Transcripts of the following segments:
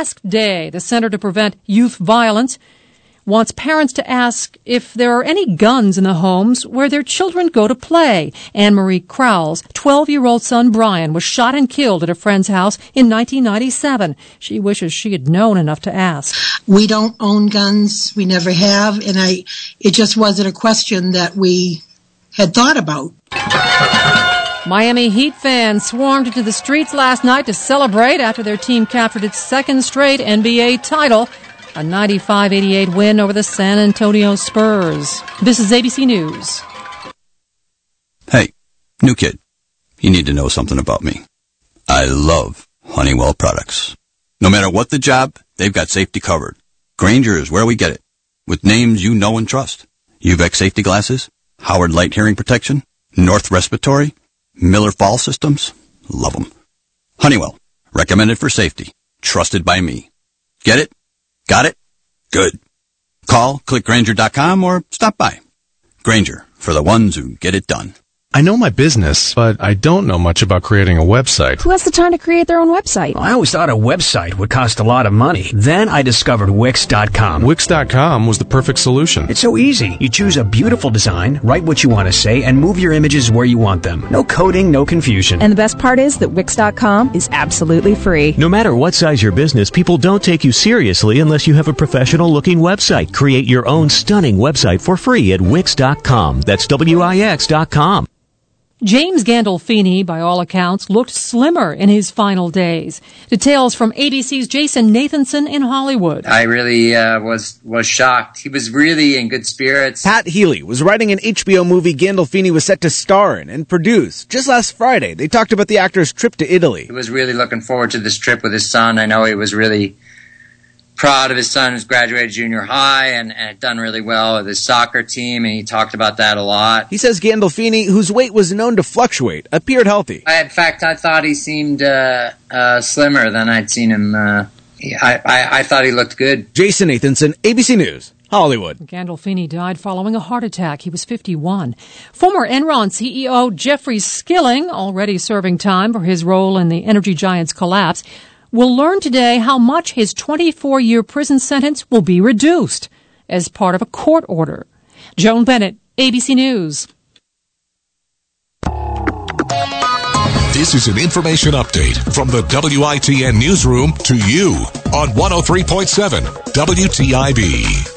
Ask Day, the Center to Prevent Youth Violence, wants parents to ask if there are any guns in the homes where their children go to play. Anne-Marie Crowell's 12-year-old son Brian was shot and killed at a friend's house in 1997. She wishes she had known enough to ask. We don't own guns. We never have. And it just wasn't a question that we had thought about. Miami Heat fans swarmed into the streets last night to celebrate after their team captured its second straight NBA title, a 95-88 win over the San Antonio Spurs. This is ABC News. Hey, new kid, you need to know something about me. I love Honeywell products. No matter what the job, they've got safety covered. Grainger is where we get it, with names you know and trust. UVEX safety glasses, Howard Light hearing protection, North Respiratory, Miller Fall systems. Love them. Honeywell, recommended for safety. Trusted by me. Get it? Got it? Good. Call, click Grainger.com, or stop by. Grainger, for the ones who get it done. I know my business, but I don't know much about creating a website. Who has the time to create their own website? Well, I always thought a website would cost a lot of money. Then I discovered Wix.com. Wix.com was the perfect solution. It's so easy. You choose a beautiful design, write what you want to say, and move your images where you want them. No coding, no confusion. And the best part is that Wix.com is absolutely free. No matter what size your business, people don't take you seriously unless you have a professional-looking website. Create your own stunning website for free at Wix.com. That's Wix.com. James Gandolfini, by all accounts, looked slimmer in his final days. Details from ABC's Jason Nathanson in Hollywood. I really was shocked. He was really in good spirits. Pat Healy was writing an HBO movie Gandolfini was set to star in and produce. Just last Friday, they talked about the actor's trip to Italy. He was really looking forward to this trip with his son. I know he was really proud of his son who's graduated junior high and had done really well with his soccer team, and he talked about that a lot. He says Gandolfini, whose weight was known to fluctuate, appeared healthy. In fact, I thought he seemed slimmer than I'd seen him. I thought he looked good. Jason Nathanson, ABC News, Hollywood. Gandolfini died following a heart attack. He was 51. Former Enron CEO Jeffrey Skilling, already serving time for his role in the energy giant's collapse, will learn today how much his 24-year prison sentence will be reduced as part of a court order. Joan Bennett, ABC News. This is an information update from the WITN newsroom to you on 103.7 WTIB.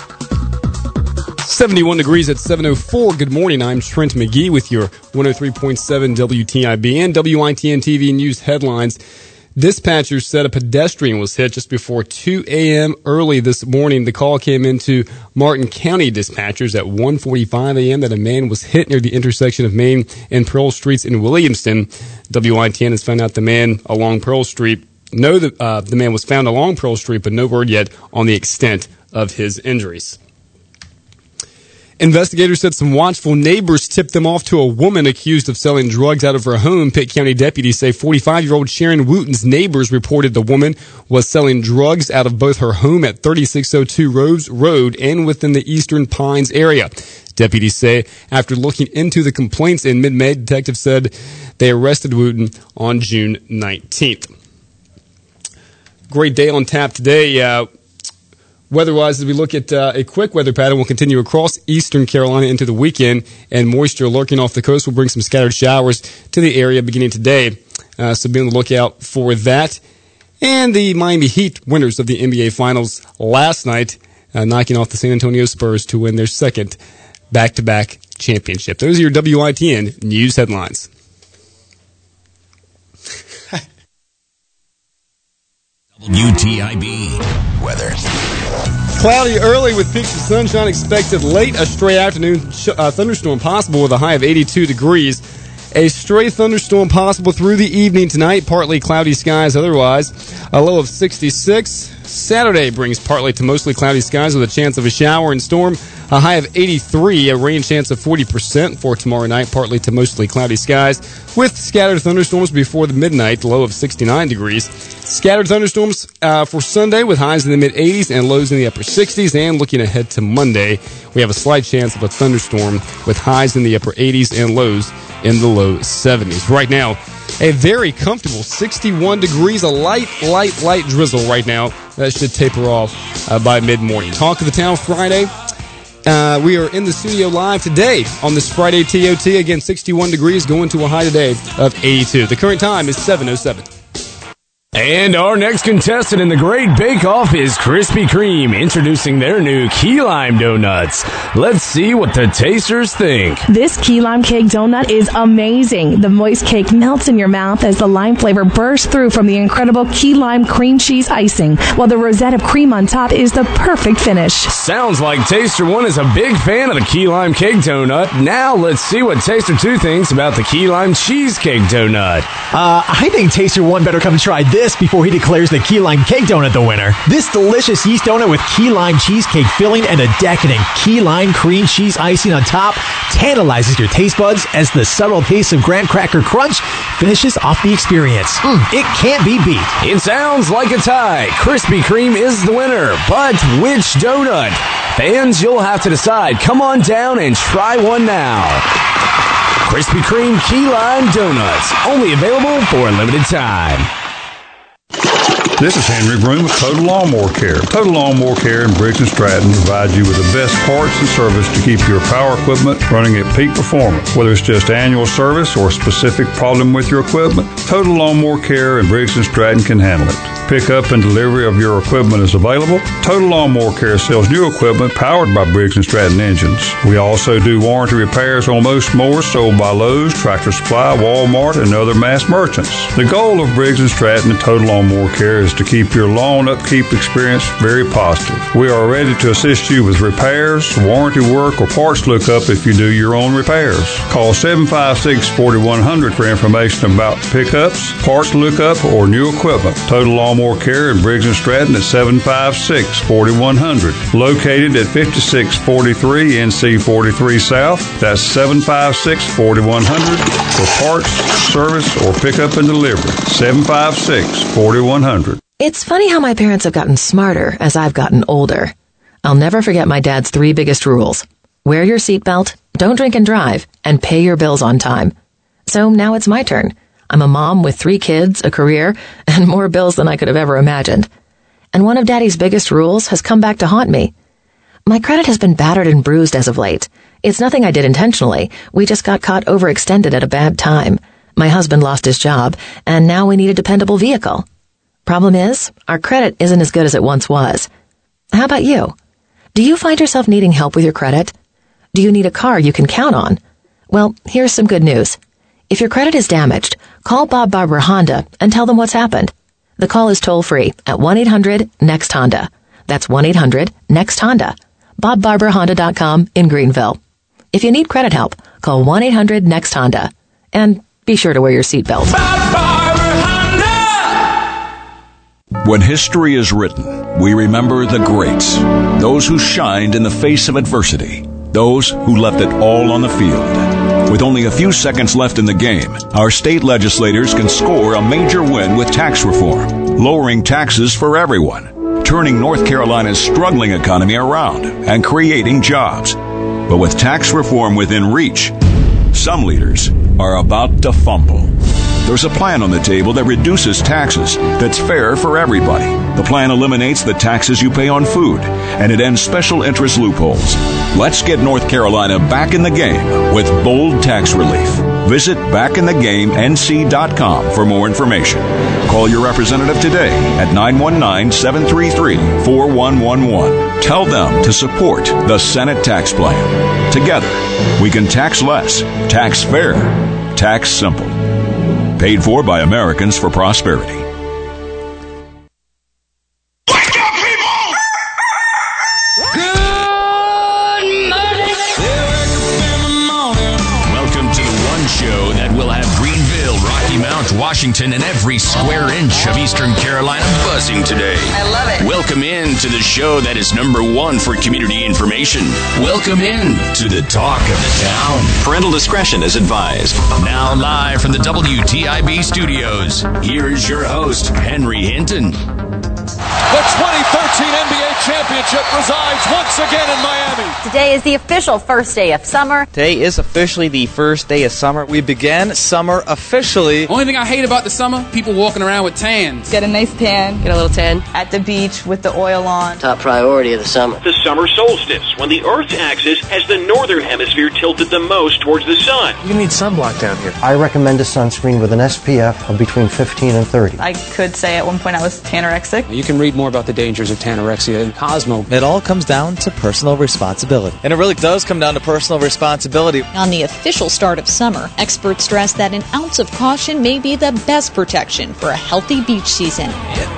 71 degrees at 7:04. Good morning. I'm Trent McGee with your 103.7 WTIB and WITN TV news headlines. Dispatchers said a pedestrian was hit just before 2 a.m. early this morning. The call came into Martin County dispatchers at 1:45 a.m. that a man was hit near the intersection of Main and Pearl Streets in Williamston. WITN has found out the man along Pearl Street. The man was found along Pearl Street, but no word yet on the extent of his injuries. Investigators said some watchful neighbors tipped them off to a woman accused of selling drugs out of her home. Pitt County deputies say 45-year-old Sharon Wooten's neighbors reported the woman was selling drugs out of both her home at 3602 Rose Road and within the Eastern Pines area. Deputies say after looking into the complaints in mid-May, detectives said they arrested Wooten on June 19th. Great day on tap today. Weather-wise, as we look at a quick weather pattern, will continue across eastern Carolina into the weekend, and moisture lurking off the coast will bring some scattered showers to the area beginning today. So be on the lookout for that. And the Miami Heat, winners of the NBA Finals last night, knocking off the San Antonio Spurs to win their second back-to-back championship. Those are your WITN news headlines. WTIB weather. Cloudy early with peaks of sunshine expected late. A stray afternoon thunderstorm possible with a high of 82 degrees. A stray thunderstorm possible through the evening tonight. Partly cloudy skies otherwise. A low of 66. Saturday brings partly to mostly cloudy skies with a chance of a shower and storm. A high of 83. A rain chance of 40% for tomorrow night. Partly to mostly cloudy skies with scattered thunderstorms before the midnight. Low of 69 degrees. Scattered thunderstorms for Sunday with highs in the mid-80s and lows in the upper 60s. And looking ahead to Monday, we have a slight chance of a thunderstorm with highs in the upper 80s and lows in the low 70s. Right now, a very comfortable 61 degrees, a light drizzle right now. That should taper off by mid-morning. Talk of the Town Friday. We are in the studio live today on this Friday TOT. Again, 61 degrees, going to a high today of 82. The current time is 7:07. And our next contestant in the Great Bake Off is Krispy Kreme, introducing their new key lime donuts. Let's see what the tasters think. This key lime cake donut is amazing. The moist cake melts in your mouth as the lime flavor bursts through from the incredible key lime cream cheese icing, while the rosette of cream on top is the perfect finish. Sounds like Taster 1 is a big fan of the key lime cake donut. Now let's see what Taster 2 thinks about the key lime cheesecake donut. I think Taster 1 better come try this before he declares the key lime cake donut the winner. This delicious yeast donut with key lime cheesecake filling and a decadent key lime cream cheese icing on top tantalizes your taste buds as the subtle taste of graham cracker crunch finishes off the experience. It can't be beat. It sounds like a tie. Krispy Kreme is the winner, but which donut? Fans, you'll have to decide. Come on down and try one now. Krispy Kreme Key Lime Donuts, only available for a limited time. This is Henry Broom with Total Lawnmower Care. Total Lawnmower Care in Briggs & Stratton provides you with the best parts and service to keep your power equipment running at peak performance. Whether it's just annual service or a specific problem with your equipment, Total Lawnmower Care in Briggs & Stratton can handle it. Pickup and delivery of your equipment is available. Total Lawnmower Care sells new equipment powered by Briggs & Stratton engines. We also do warranty repairs on most mowers sold by Lowe's, Tractor Supply, Walmart, and other mass merchants. The goal of Briggs & Stratton and Total Lawnmower Care is to keep your lawn upkeep experience very positive. We are ready to assist you with repairs, warranty work, or parts lookup if you do your own repairs. Call 756-4100 for information about pickups, parts lookup, or new equipment. Total Lawnmower Care in Briggs & Stratton at 756-4100. Located at 5643 NC 43 South. That's 756-4100 for parts, service, or pickup and delivery. 756-4100. It's funny how my parents have gotten smarter as I've gotten older. I'll never forget my dad's 3 biggest rules. Wear your seatbelt, don't drink and drive, and pay your bills on time. So now it's my turn. I'm a mom with 3 kids, a career, and more bills than I could have ever imagined. And one of Daddy's biggest rules has come back to haunt me. My credit has been battered and bruised as of late. It's nothing I did intentionally. We just got caught overextended at a bad time. My husband lost his job, and now we need a dependable vehicle. Problem is, our credit isn't as good as it once was. How about you? Do you find yourself needing help with your credit? Do you need a car you can count on? Well, here's some good news. If your credit is damaged, call Bob Barber Honda and tell them what's happened. The call is toll-free at 1-800-NEXT-HONDA. That's 1-800-NEXT-HONDA. BobBarberHonda.com in Greenville. If you need credit help, call 1-800-NEXT-HONDA. And be sure to wear your seatbelt. When history is written, we remember the greats, those who shined in the face of adversity, those who left it all on the field. With only a few seconds left in the game, our state legislators can score a major win with tax reform, lowering taxes for everyone, turning North Carolina's struggling economy around, and creating jobs. But with tax reform within reach, some leaders are about to fumble. There's a plan on the table that reduces taxes that's fair for everybody. The plan eliminates the taxes you pay on food, and it ends special interest loopholes. Let's get North Carolina back in the game with bold tax relief. Visit backintheGameNC.com for more information. Call your representative today at 919-733-4111. Tell them to support the Senate tax plan. Together, we can tax less, tax fair, tax simple. Paid for by Americans for Prosperity. Welcome to the one show that will have Greenville, Rocky Mount, Washington, and every square inch of Eastern Carolina buzzing today. I love it. Welcome in to the show that is #1 for community information. Welcome in to the talk of the town. Parental discretion is advised. Now live from the WTIB studios, here is your host, Henry Hinton. The 2013 NBA champion championship resides once again in Miami. Today is the official first day of summer. Today is officially the first day of summer. We began summer officially. Only thing I hate about the summer, people walking around with tans. Get a nice tan. Get a little tan. At the beach with the oil on. Top priority of the summer. The summer solstice, when the Earth's axis has the northern hemisphere tilted the most towards the sun. You need sunblock down here. I recommend a sunscreen with an SPF of between 15 and 30. I could say at one point I was tanorexic. You can read more about the dangers of tanorexia in Cosmo. It all comes down to personal responsibility. And it really does come down to personal responsibility. On the official start of summer, experts stress that an ounce of caution may be the best protection for a healthy beach season.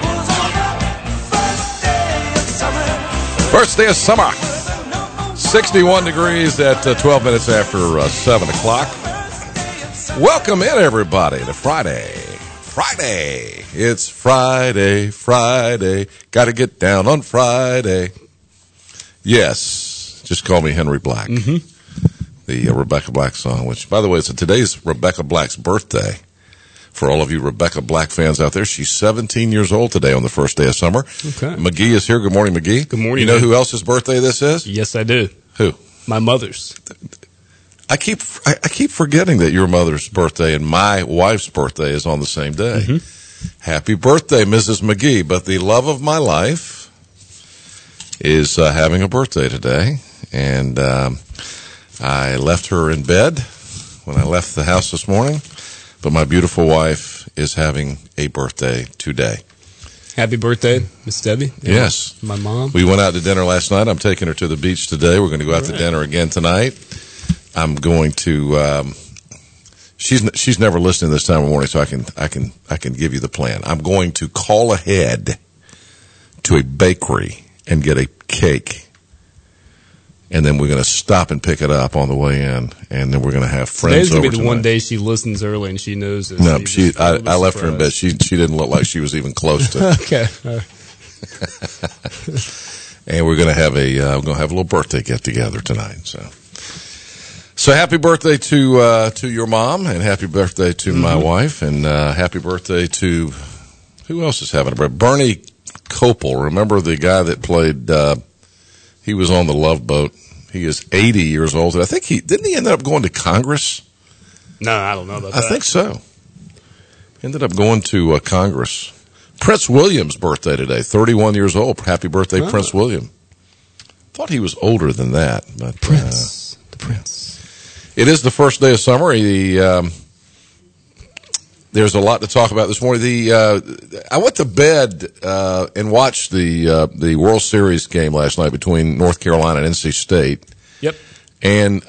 First day of summer. 61 degrees at 12 minutes after 7 o'clock. Welcome in, everybody, to Friday. It's Friday. Got to get down on Friday. Yes, just call me Henry Black. Mm-hmm. The Rebecca Black song, which, by the way, today's Rebecca Black's birthday. For all of you Rebecca Black fans out there, she's 17 years old today on the first day of summer. Okay. McGee is here. Good morning, McGee. Good morning. You know who else's birthday this is? Yes, I do. Who? My mother's. I keep forgetting that your mother's birthday and my wife's birthday is on the same day. Mm-hmm. Happy birthday, Mrs. McGee. But the love of my life is having a birthday today. And I left her in bed when I left the house this morning. But my beautiful wife is having a birthday today. Happy birthday, Miss Debbie. Yes. My mom. We went out to dinner last night. I'm taking her to the beach today. We're going to go out to dinner again tonight. I'm going to, she's never listening this time of morning, so I can give you the plan. I'm going to call ahead to a bakery and get a cake. And then we're going to stop and pick it up on the way in, and then we're going to have friends over tonight. Today's going to be the one day she listens early and she knows this. No, I left her in bed. She didn't look like she was even close to it. Okay. And we're going to have a little birthday get together tonight. So happy birthday to your mom, and happy birthday to my wife, and happy birthday to who else is having a birthday? Bernie Kopel. Remember the guy that played? He was on the Love Boat. He is 80 years old. I think didn't he end up going to Congress? No, I don't know about that. I think so. Ended up going to Congress. Prince William's birthday today, 31 years old. Happy birthday, Prince William. Thought he was older than that. But, the Prince. It is the first day of summer. There's a lot to talk about this morning. I went to bed and watched the World Series game last night between North Carolina and NC State. Yep. And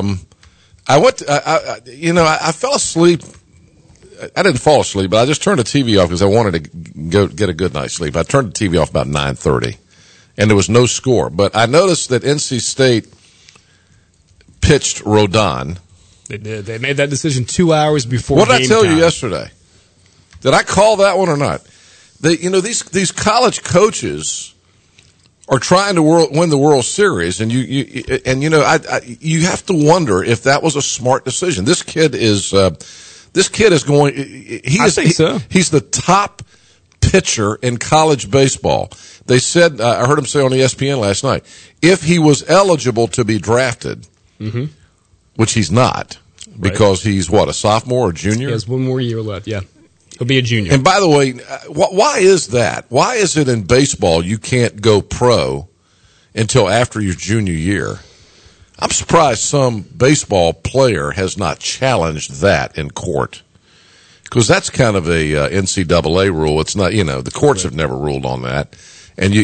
I fell asleep. I didn't fall asleep, but I just turned the TV off because I wanted to go get a good night's sleep. I turned the TV off about 9:30, and there was no score. But I noticed that NC State pitched Rodon. They did. They made that decision 2 hours before game time. What did I tell you yesterday? Did I call that one or not? These college coaches are trying to win the World Series, and you have to wonder if that was a smart decision. This kid is going. I think so. He's the top pitcher in college baseball. They said I heard him say on ESPN last night, if he was eligible to be drafted. Mm-hmm. Which he's not, because he's, a sophomore or junior? He has one more year left, yeah. He'll be a junior. And by the way, why is that? Why is it in baseball you can't go pro until after your junior year? I'm surprised some baseball player has not challenged that in court, because that's kind of a NCAA rule. It's not, the courts have never ruled on that. And,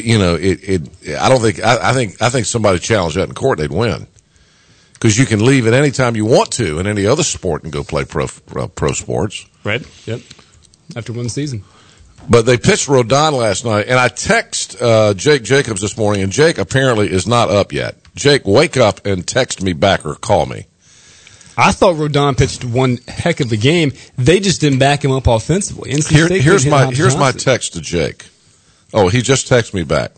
I think somebody challenged that in court, they'd win. Because you can leave at any time you want to in any other sport and go play pro sports. Right, yep. After one season. But they pitched Rodon last night, and I text Jake Jacobs this morning, and Jake apparently is not up yet. Jake, wake up and text me back or call me. I thought Rodon pitched one heck of a game. They just didn't back him up offensively. Here's my text to Jake. Oh, he just texted me back.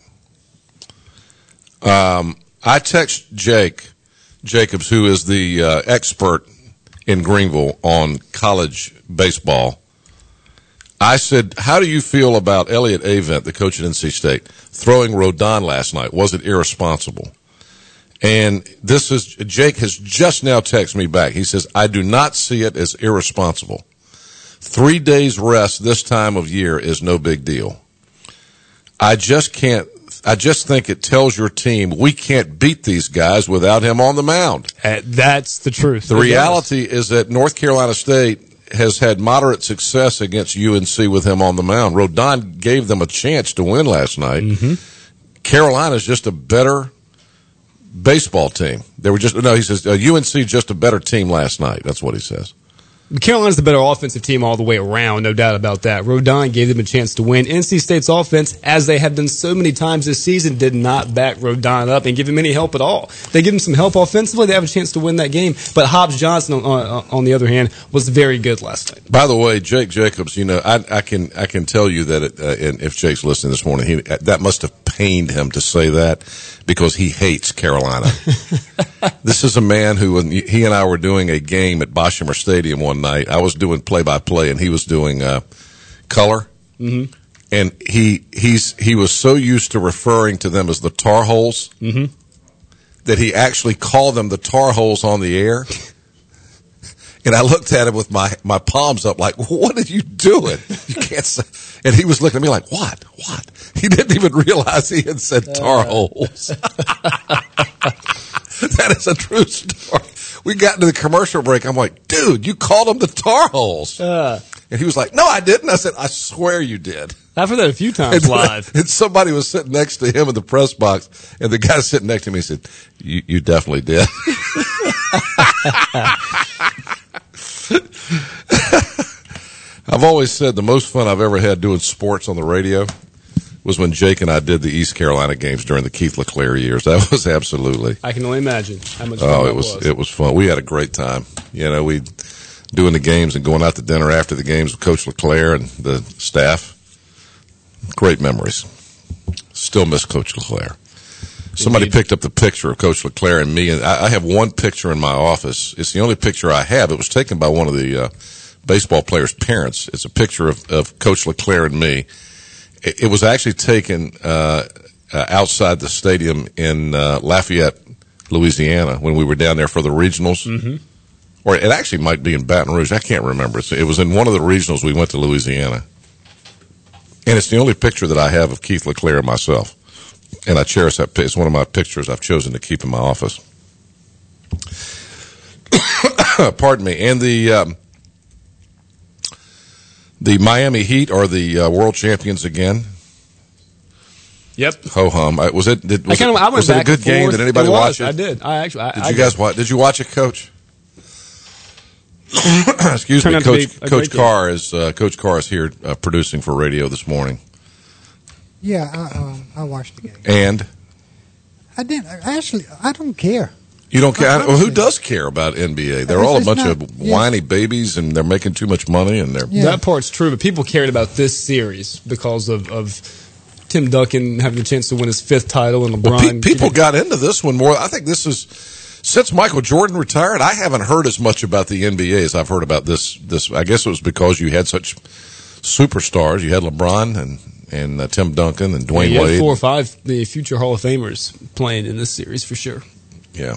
I text Jake Jacobs, who is the expert in Greenville on college baseball. I said, how do you feel about Elliot Avent, the coach at NC State, throwing Rodon last night? Was it irresponsible? And Jake has just now texted me back. He says, I do not see it as irresponsible. 3 days rest this time of year is no big deal. I just think it tells your team we can't beat these guys without him on the mound. That's the truth. The reality is that North Carolina State has had moderate success against UNC with him on the mound. Rodon gave them a chance to win last night. Mm-hmm. Carolina's just a better baseball team. He says UNC just a better team last night. That's what he says. Carolina's the better offensive team all the way around, no doubt about that. Rodon gave them a chance to win. NC State's offense, as they have done so many times this season, did not back Rodon up and give him any help at all. They give him some help offensively, they have a chance to win that game. But Hobbs Johnson, on the other hand, was very good last night. By the way, Jake Jacobs, I can tell you that and if Jake's listening this morning, that must have pained him to say that because he hates Carolina. This is a man who, when he and I were doing a game at Boshemer Stadium one night, I was doing play-by-play and he was doing color. Mm-hmm. And he was so used to referring to them as the Tar Holes that he actually called them the Tar Holes on the air. And I looked at him with my palms up like, what are you doing? You can't say. And he was looking at me like, what? He didn't even realize he had said Tar Holes. That is a true story. We got into the commercial break. I'm like, dude, you called them the Tar Holes. And he was like, no, I didn't. I said, I swear you did. I've heard that a few times live. And somebody was sitting next to him in the press box, and the guy sitting next to me said, you definitely did. I've always said the most fun I've ever had doing sports on the radio was when Jake and I did the East Carolina games during the Keith LeClaire years. That was absolutely. I can only imagine how much fun it was. It was fun. We had a great time. We doing the games and going out to dinner after the games with Coach LeClaire and the staff. Great memories. Still miss Coach LeClaire. Somebody picked up the picture of Coach LeClaire and me, and I have one picture in my office. It's the only picture I have. It was taken by one of the baseball players' parents. It's a picture of Coach LeClaire and me. It was actually taken outside the stadium in Lafayette, Louisiana, when we were down there for the regionals. Mm-hmm. Or it actually might be in Baton Rouge. I can't remember. It was in one of the regionals we went to Louisiana. And it's the only picture that I have of Keith LeClaire and myself. And I cherish that. It's one of my pictures I've chosen to keep in my office. Pardon me. And the Miami Heat are the world champions again. Yep. Ho hum. Was it a good game? Did anybody watch it? I did. Did you guys watch? Did you watch it, Coach? Excuse me, Coach Carr is here producing for radio this morning. Yeah, I watched the game. And I didn't actually. I don't care. You don't care? Well, who does care about NBA? They're all a bunch of whiny babies, and they're making too much money. And that part's true, but people cared about this series because of Tim Duncan having the chance to win his 5th title and LeBron. Well, people got into this one more. I think this is since Michael Jordan retired. I haven't heard as much about the NBA as I've heard about this. I guess it was because you had such superstars. You had LeBron and Tim Duncan and Dwayne Wade. 4 or 5 the future Hall of Famers playing in this series for sure. Yeah.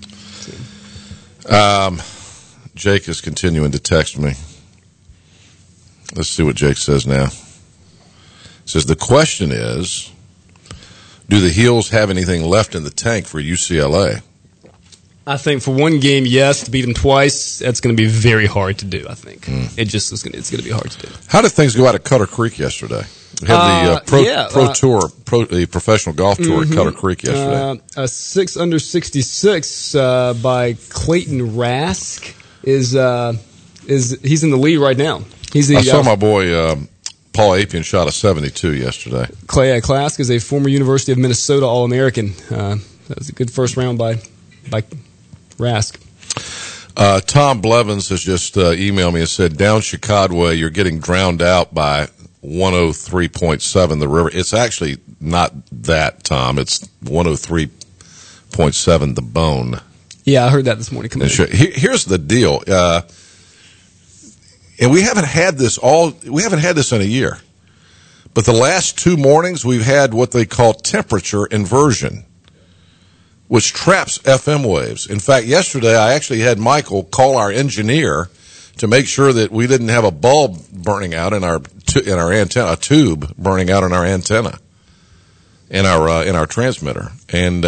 Jake is continuing to text me. Let's see what Jake says now. It says, the question is, do the Heels have anything left in the tank for UCLA? I think for one game, yes. To beat them twice, that's going to be very hard to do, I think. It's going to be hard to do. How did things go out at Cutter Creek yesterday? We had the professional golf tour at Cutter Creek yesterday. A 6 under 66 by Clayton Rask is he's in the lead right now. I saw my boy Paul Apian shot a 72 yesterday. Clay Klask is a former University of Minnesota All-American. That was a good first round by Rask. Tom Blevins has just emailed me and said, down Chicago, you're getting drowned out by 103.7 the river. It's actually not that, Tom. It's 103.7 the bone. Yeah, I heard that this morning. Here's the deal. And we haven't had this in a year. But the last 2 mornings, we've had what they call temperature inversion, which traps FM waves. In fact, yesterday I actually had Michael call our engineer to make sure that we didn't have a bulb burning out in our antenna, a tube burning out in our antenna, in our transmitter. And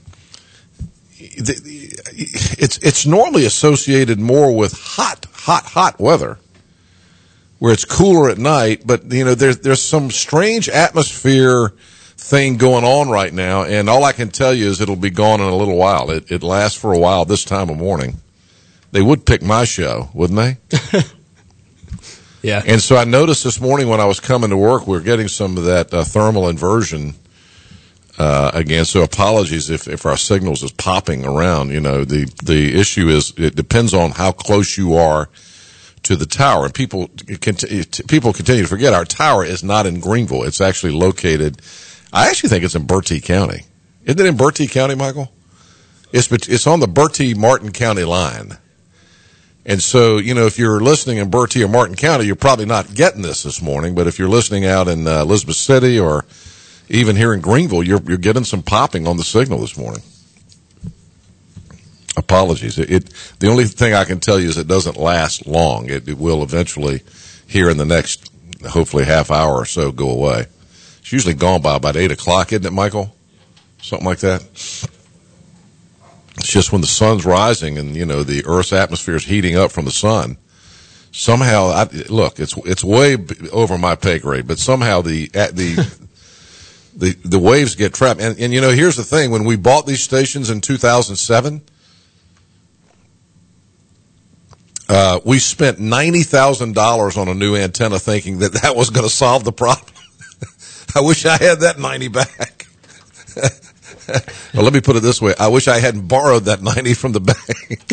it's normally associated more with hot weather, where it's cooler at night. But there's some strange atmosphere thing going on right now, and all I can tell you is it'll be gone in a little while. It lasts for a while this time of morning. They would pick my show, wouldn't they? Yeah. And so I noticed this morning when I was coming to work, we were getting some of that thermal inversion again. So apologies if our signals is popping around. The issue is it depends on how close you are to the tower. And people continue to forget our tower is not in Greenville. It's actually located, I actually think it's in Bertie County. Isn't it in Bertie County, Michael? It's on the Bertie-Martin County line. And so, if you're listening in Bertie or Martin County, you're probably not getting this morning. But if you're listening out in Elizabeth City or even here in Greenville, you're getting some popping on the signal this morning. Apologies. The only thing I can tell you is it doesn't last long. It will eventually, here in the next, hopefully half hour or so, go away. It's usually gone by about 8 o'clock, isn't it, Michael? Something like that. It's just when the sun's rising and, the Earth's atmosphere is heating up from the sun. Somehow, it's way over my pay grade, but somehow the waves get trapped. And here's the thing. When we bought these stations in 2007, we spent $90,000 on a new antenna thinking that was going to solve the problem. I wish I had that 90 back. Well, let me put it this way. I wish I hadn't borrowed that 90 from the bank.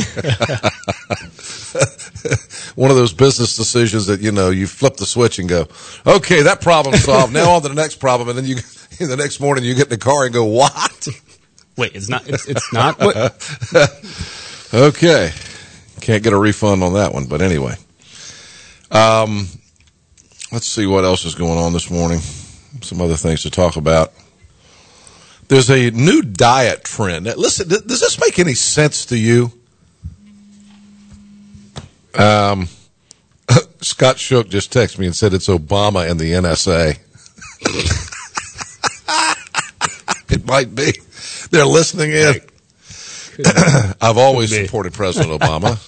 One of those business decisions that, you flip the switch and go, okay, that problem's solved. Now on to the next problem. And then the next morning you get in the car and go, what? Wait, it's not. It's not. What? Okay. Can't get a refund on that one. But anyway, let's see what else is going on this morning. Some other things to talk about. There's a new diet trend. Now, listen, does this make any sense to you? Scott Shook just texted me and said it's Obama and the NSA. It might be. They're listening in. I've always supported President Obama.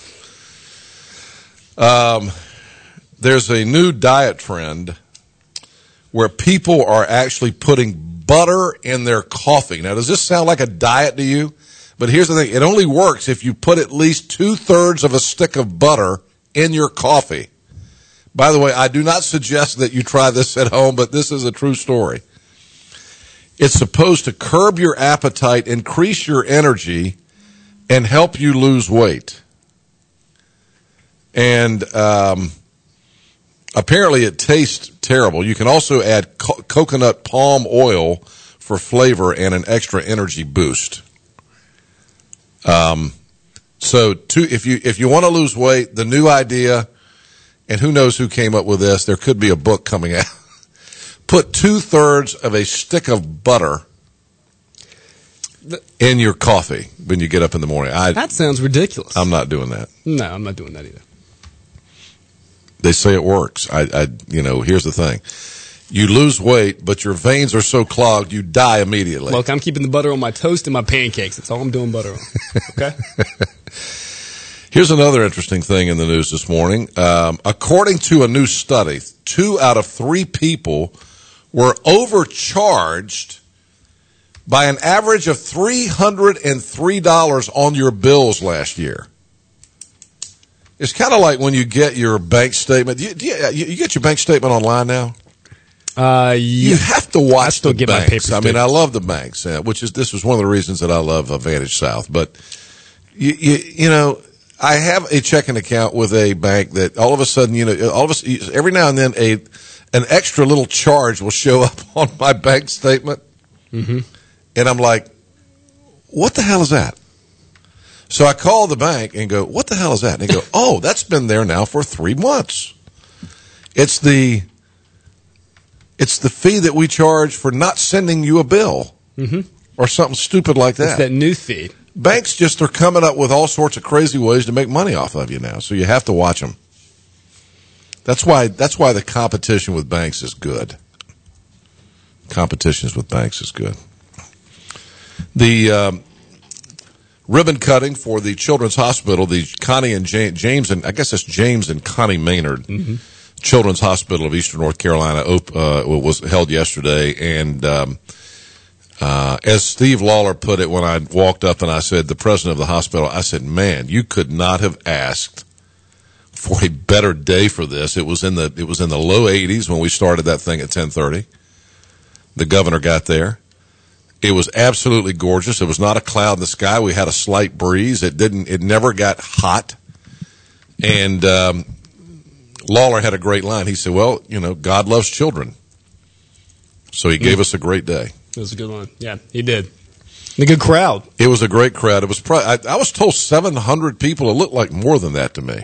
There's a new diet trend where people are actually putting butter in their coffee. Now, does this sound like a diet to you? But here's the thing. It only works if you put at least 2/3 of a stick of butter in your coffee. By the way, I do not suggest that you try this at home, but this is a true story. It's supposed to curb your appetite, increase your energy, and help you lose weight. And apparently it tastes terrible. You can also add coconut palm oil for flavor and an extra energy boost. If you want to lose weight, the new idea, and who knows who came up with this, there could be a book coming out. Put 2/3 of a stick of butter in your coffee when you get up in the morning. That sounds ridiculous. I'm not doing that. No, I'm not doing that either. They say it works. Here's the thing. You lose weight, but your veins are so clogged, you die immediately. Look, I'm keeping the butter on my toast and my pancakes. That's all I'm doing butter on. Okay? Here's another interesting thing in the news this morning. According to a new study, 2 out of 3 people were overcharged by an average of $303 on your bills last year. It's kind of like when you get your bank statement. You get your bank statement online now? Yeah. You have to watch I still the get banks. my paper statements. I love the banks, this was one of the reasons that I love Vantage South. But I have a checking account with a bank that all of a sudden, every now and then an extra little charge will show up on my bank statement. Mm-hmm. And I'm like, what the hell is that? So I call the bank and go, what the hell is that? And they go, oh, that's been there now for 3 months. It's the fee that we charge for not sending you a bill or something stupid like that. It's that new fee. Banks just are coming up with all sorts of crazy ways to make money off of you now, so you have to watch them. That's why the competition with banks is good. Competitions with banks is good. The ribbon cutting for the Children's Hospital, the Connie and James, and I guess it's James and Connie Maynard Children's Hospital of Eastern North Carolina was held yesterday. And as Steve Lawler put it when I walked up and I said, the president of the hospital, I said, man, you could not have asked for a better day for this. It was in the low 80s when we started that thing at 10:30. The governor got there. It was absolutely gorgeous. There was not a cloud in the sky. We had a slight breeze. It never got hot. And Lawler had a great line. He said, well, God loves children. So he gave us a great day. It was a good one. Yeah, he did. And a good crowd. It was a great crowd. It was I was told 700 people. It looked like more than that to me.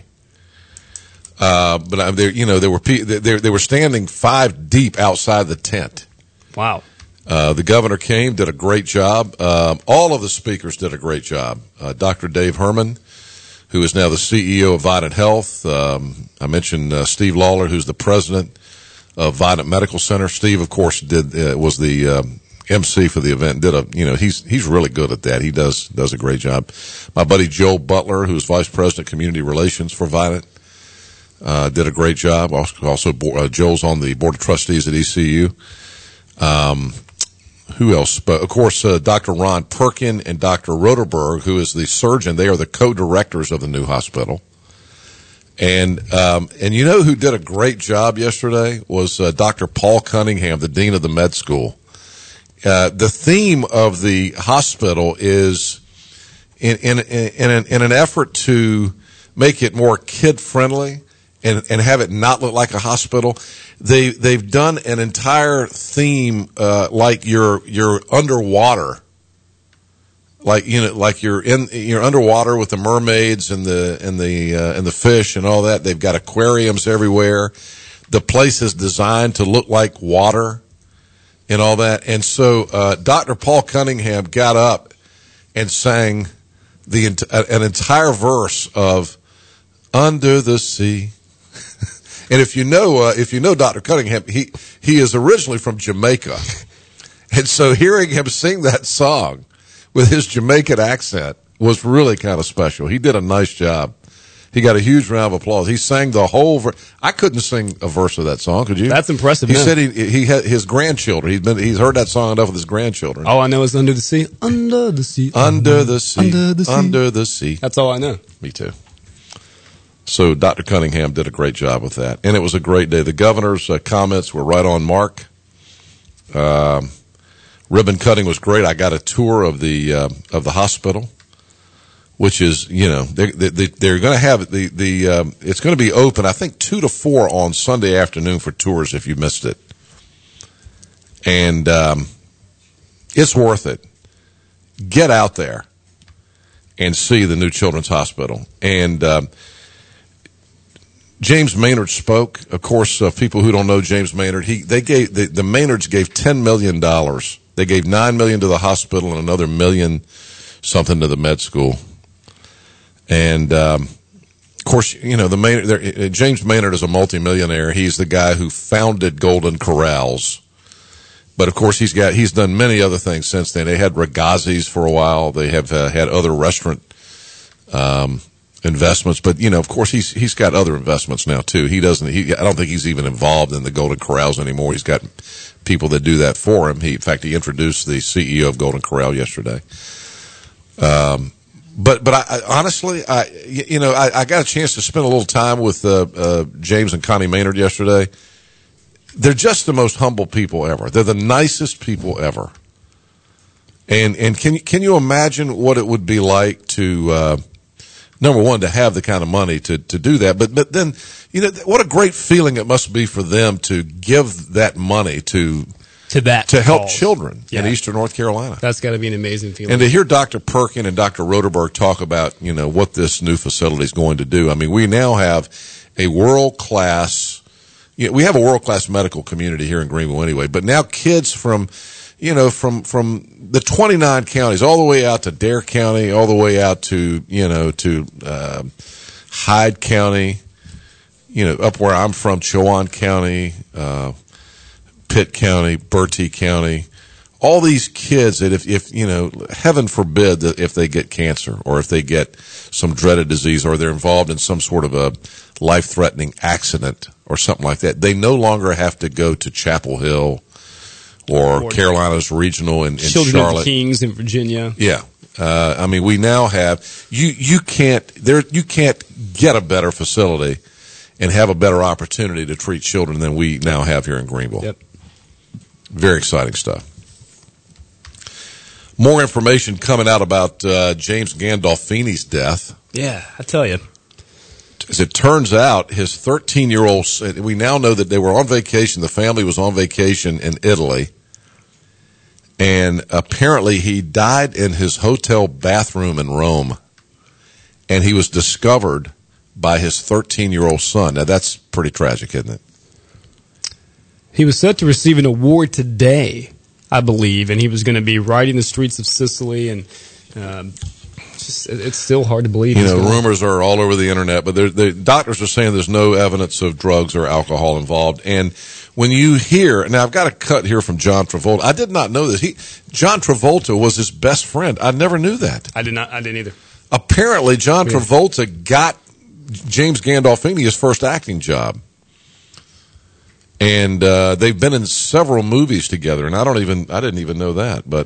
But they were standing 5 deep outside the tent. Wow. The governor came, did a great job. All of the speakers did a great job. Dr. Dave Herman, who is now the CEO of Vidant Health. I mentioned Steve Lawler, who's the president of Vidant Medical Center. Steve, of course, was the MC for the event. He's really good at that. He does a great job. My buddy Joel Butler, who's vice president of community relations for Vidant, did a great job. Also, Joel's on the board of trustees at ECU. Who else? Of course, Dr. Ron Perkin and Dr. Roderberg, who is the surgeon. They are the co-directors of the new hospital. And who did a great job yesterday was Dr. Paul Cunningham, the dean of the med school. The theme of the hospital is in an effort to make it more kid friendly and have it not look like a hospital. They've done an entire theme like you're underwater, like you're underwater with the mermaids and the fish and all that. They've got aquariums everywhere. The place is designed to look like water and all that. And so Dr. Paul Cunningham got up and sang an entire verse of "Under the Sea." And if you know Dr. Cunningham, he is originally from Jamaica. And so hearing him sing that song with his Jamaican accent was really kind of special. He did a nice job. He got a huge round of applause. He sang the whole verse. I couldn't sing a verse of that song, could you? That's impressive. He said he had his grandchildren. He's heard that song enough with his grandchildren. All I know is "Under the Sea, Under the Sea, Under the Sea, Under the Sea, Under the Sea." That's all I know. Me too. So Dr. Cunningham did a great job with that, and it was a great day. The governor's comments were right on mark. Ribbon cutting was great. I got a tour of the hospital, which is they're going to have it's going to be open, I think 2 to 4 on Sunday afternoon for tours if you missed it, and it's worth it. Get out there and see the new Children's Hospital. And James Maynard spoke. Of course, people who don't know James Maynard, the Maynards gave $10 million. They gave $9 million to the hospital and another $1 million something to the med school. And of course, James Maynard is a multimillionaire. He's the guy who founded Golden Corrals. But of course, he's done many other things since then. They had Ragazzi's for a while. They have had other restaurant investments, but of course he's got other investments now too. I don't think he's even involved in the Golden Corrals anymore. He's got people that do that for him. In fact, he introduced the CEO of Golden Corral yesterday. But I honestly, I got a chance to spend a little time with James and Connie Maynard yesterday. They're just the most humble people ever. They're the nicest people ever. And can you imagine what it would be like to number one, to have the kind of money to do that, but then what a great feeling it must be for them to give that money to to help children in Eastern North Carolina. That's got to be an amazing feeling. And to hear Dr. Perkin and Dr. Roderberg talk about, what this new facility is going to do. I mean, we now have a world-class, we have a world-class medical community here in Greenville anyway, but now kids from the 29 counties all the way out to Dare County, all the way out to, Hyde County, up where I'm from, Chowan County, Pitt County, Bertie County, all these kids that if heaven forbid that if they get cancer or if they get some dreaded disease or they're involved in some sort of a life-threatening accident or something like that, they no longer have to go to Chapel Hill or Carolinas Regional in Children Charlotte. of the Kings in Virginia. Yeah. I mean, we now have, you can't get a better facility and have a better opportunity to treat children than we now have here in Greenville. Yep. Very exciting stuff. More information coming out about James Gandolfini's death. Yeah, I tell you. As it turns out, his 13-year-old, we now know that they were on vacation. The family was on vacation in Italy. And apparently he died in his hotel bathroom in Rome. And he was discovered by his 13-year-old son. Now, that's pretty tragic, isn't it? He was set to receive an award today, I believe, and he was going to be riding the streets of Sicily, and it's still hard to believe. Rumors are all over the internet, but the doctors are saying there's no evidence of drugs or alcohol involved. And when you hear, now I've got a cut here from John Travolta. I did not know this. John Travolta was his best friend. I never knew that. I didn't either. Apparently, John Travolta got James Gandolfini his first acting job. And they've been in several movies together, and I didn't even know that. But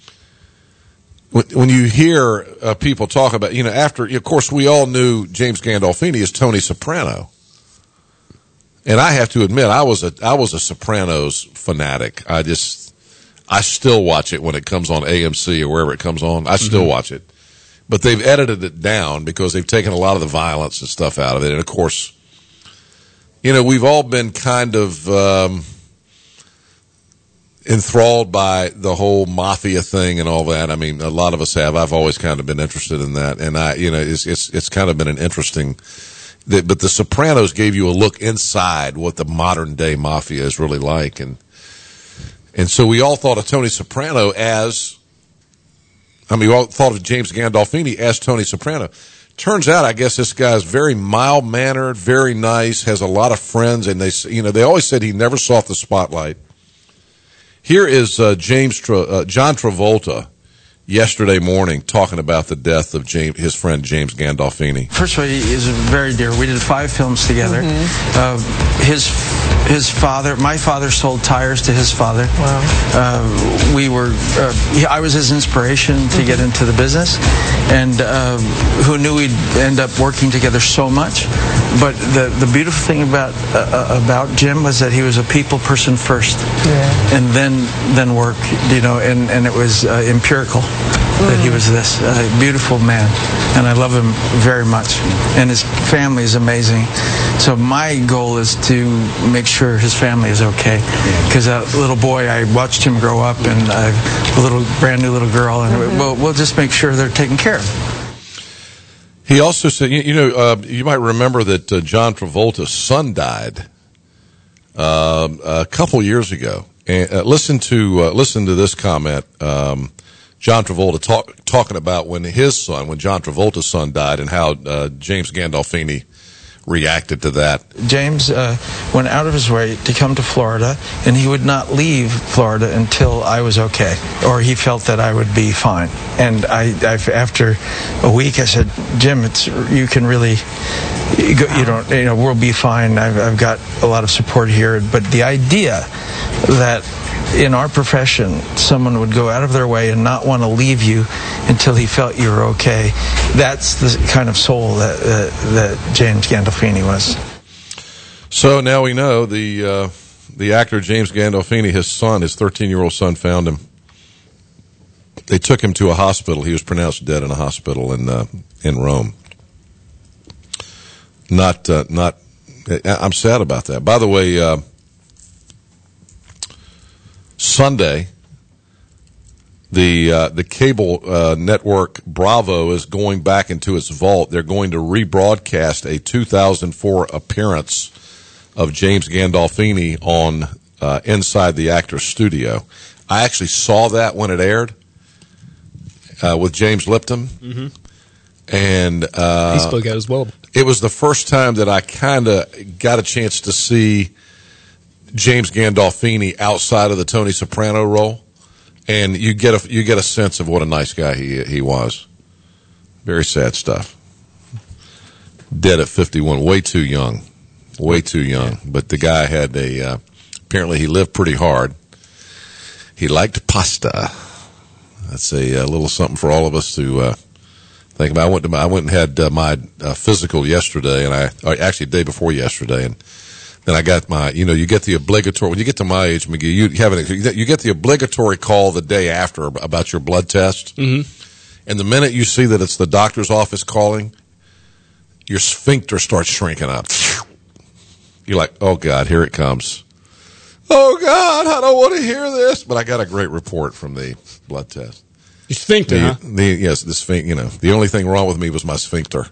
when you hear people talk about, after, of course, we all knew James Gandolfini as Tony Soprano, and I have to admit, I was a Sopranos fanatic. I still watch it when it comes on AMC or wherever it comes on. I still watch it, but they've edited it down because they've taken a lot of the violence and stuff out of it, and of course, we've all been kind of enthralled by the whole mafia thing and all that. I mean, a lot of us have. I've always kind of been interested in that, and it's kind of been an interesting. But The Sopranos gave you a look inside what the modern day mafia is really like, and so we all thought of Tony Soprano as. We all thought of James Gandolfini as Tony Soprano. Turns out, I guess this guy's very mild-mannered, very nice, has a lot of friends, and they always said he never sought the spotlight. Here is John Travolta yesterday morning talking about the death of his friend James Gandolfini. First of all, he is very dear. We did 5 films together. His father, my father, sold tires to his father. Wow. I was his inspiration to get into the business, and who knew we'd end up working together so much. But the beautiful thing about Jim was that he was a people person first, and then work, and it was empirical. That he was this beautiful man, and I love him very much, and his family is amazing. So my goal is to make sure his family is okay, because that little boy, I watched him grow up, and a brand new little girl, and we'll just make sure they're taken care of. He also said, you might remember that John Travolta's son died a couple years ago, and listen to this comment. John Travolta talking about when John Travolta's son died, and how James Gandolfini reacted to that. James went out of his way to come to Florida, and he would not leave Florida until I was okay, or he felt that I would be fine. And after a week, I said, Jim, you can really, we'll be fine. I've got a lot of support here. But the idea that in our profession, someone would go out of their way and not want to leave you until he felt you were okay. That's the kind of soul that James Gandolfini was. So now we know the actor James Gandolfini, his 13-year-old son, found him. They took him to a hospital. He was pronounced dead in a hospital in Rome. I'm sad about that. By the way, Sunday, the cable network Bravo is going back into its vault. They're going to rebroadcast a 2004 appearance of James Gandolfini on Inside the Actors Studio. I actually saw that when it aired with James Lipton. Mm-hmm. And he spoke out as well. It was the first time that I kind of got a chance to see James Gandolfini outside of the Tony Soprano role. And you get a sense of what a nice guy he was. Very sad stuff. Dead at 51, way too young. But the guy had apparently he lived pretty hard. He liked pasta. That's a little something for all of us to think about. I went and had my physical yesterday, and actually day before yesterday, and then I got my, you get the obligatory, when you get to my age, McGee, you get the obligatory call the day after about your blood test. Mm-hmm. And the minute you see that it's the doctor's office calling, your sphincter starts shrinking up. You're like, oh God, here it comes. Oh God, I don't want to hear this. But I got a great report from the blood test. Your sphincter, huh? Yes, the sphincter, the only thing wrong with me was my sphincter.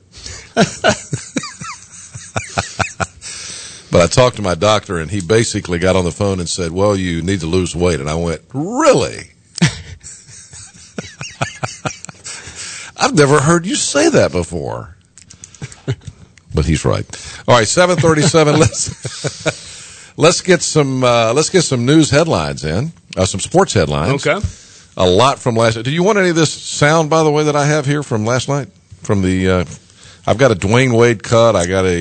But I talked to my doctor, and he basically got on the phone and said, well, you need to lose weight. And I went, really? I've never heard you say that before. But he's right. All right, 7:37. Let's get some news headlines in, some sports headlines. Okay. A lot from last night. Do you want any of this sound, by the way, that I have here from last night? From the, I've got a Dwayne Wade cut. I got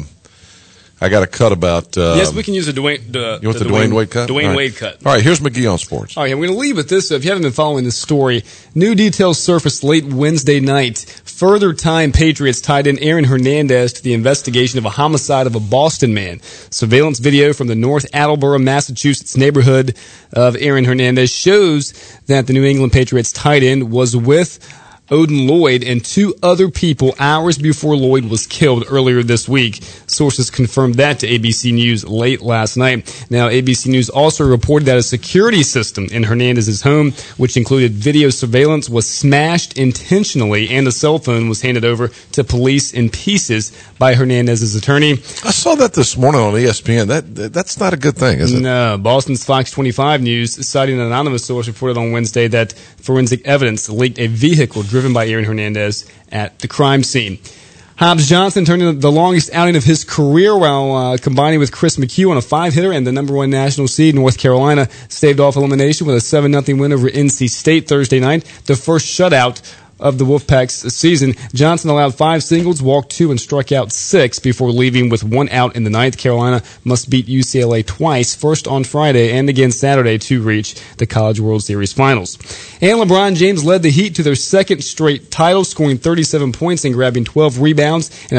a cut about. Yes, we can use the Dwayne. You want the Dwayne Wade cut? Dwayne Wade cut. All right, here's McGee on sports. All right, I'm going to leave with this. If you haven't been following this story, new details surfaced late Wednesday night. Further time Patriots tied in Aaron Hernandez to the investigation of a homicide of a Boston man. Surveillance video from the North Attleboro, Massachusetts neighborhood of Aaron Hernandez shows that the New England Patriots tight end was with Odin Lloyd and two other people hours before Lloyd was killed earlier this week. Sources confirmed that to ABC News late last night. Now, ABC News also reported that a security system in Hernandez's home, which included video surveillance, was smashed intentionally, and a cell phone was handed over to police in pieces by Hernandez's attorney. I saw that this morning on ESPN. That's not a good thing, is it? No. Boston's Fox 25 News, citing an anonymous source, reported on Wednesday that forensic evidence linked a vehicle driven by Aaron Hernandez at the crime scene. Hobbs Johnson turned in the longest outing of his career while combining with Chris McHugh on a 5-hitter, and the number 1 national seed, North Carolina, staved off elimination with a 7-0 win over NC State Thursday night, the first shutout of the Wolfpack's season. Johnson allowed 5 singles, walked 2, and struck out 6 before leaving with 1 out in the 9th. Carolina must beat UCLA twice, first on Friday and again Saturday, to reach the College World Series Finals. And LeBron James led the Heat to their second straight title, scoring 37 points and grabbing 12 rebounds in a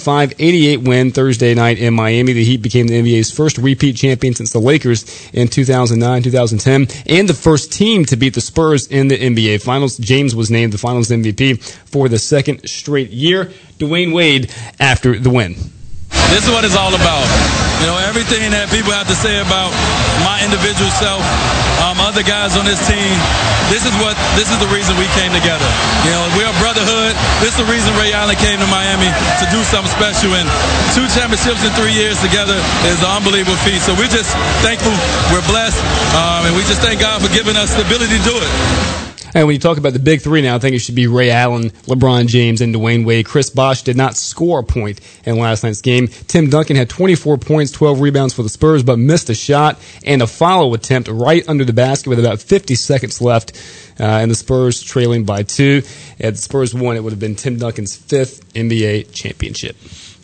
95-88 win Thursday night in Miami. The Heat became the NBA's first repeat champion since the Lakers in 2009-2010, and the first team to beat the Spurs in the NBA Finals. James was named the Finals MVP for the second straight year. Dwayne Wade after the win. This is what it's all about. Everything that people have to say about my individual self, other guys on this team, this is the reason we came together. We're a brotherhood. This is the reason Ray Allen came to Miami, to do something special. And 2 championships in 3 years together is an unbelievable feat. So we're just thankful, we're blessed, and we just thank God for giving us the ability to do it. And when you talk about the big three now, I think it should be Ray Allen, LeBron James, and Dwayne Wade. Chris Bosh did not score a point in last night's game. Tim Duncan had 24 points, 12 rebounds for the Spurs, but missed a shot and a follow attempt right under the basket with about 50 seconds left, and the Spurs trailing by 2. Had the Spurs won, it would have been Tim Duncan's 5th NBA championship.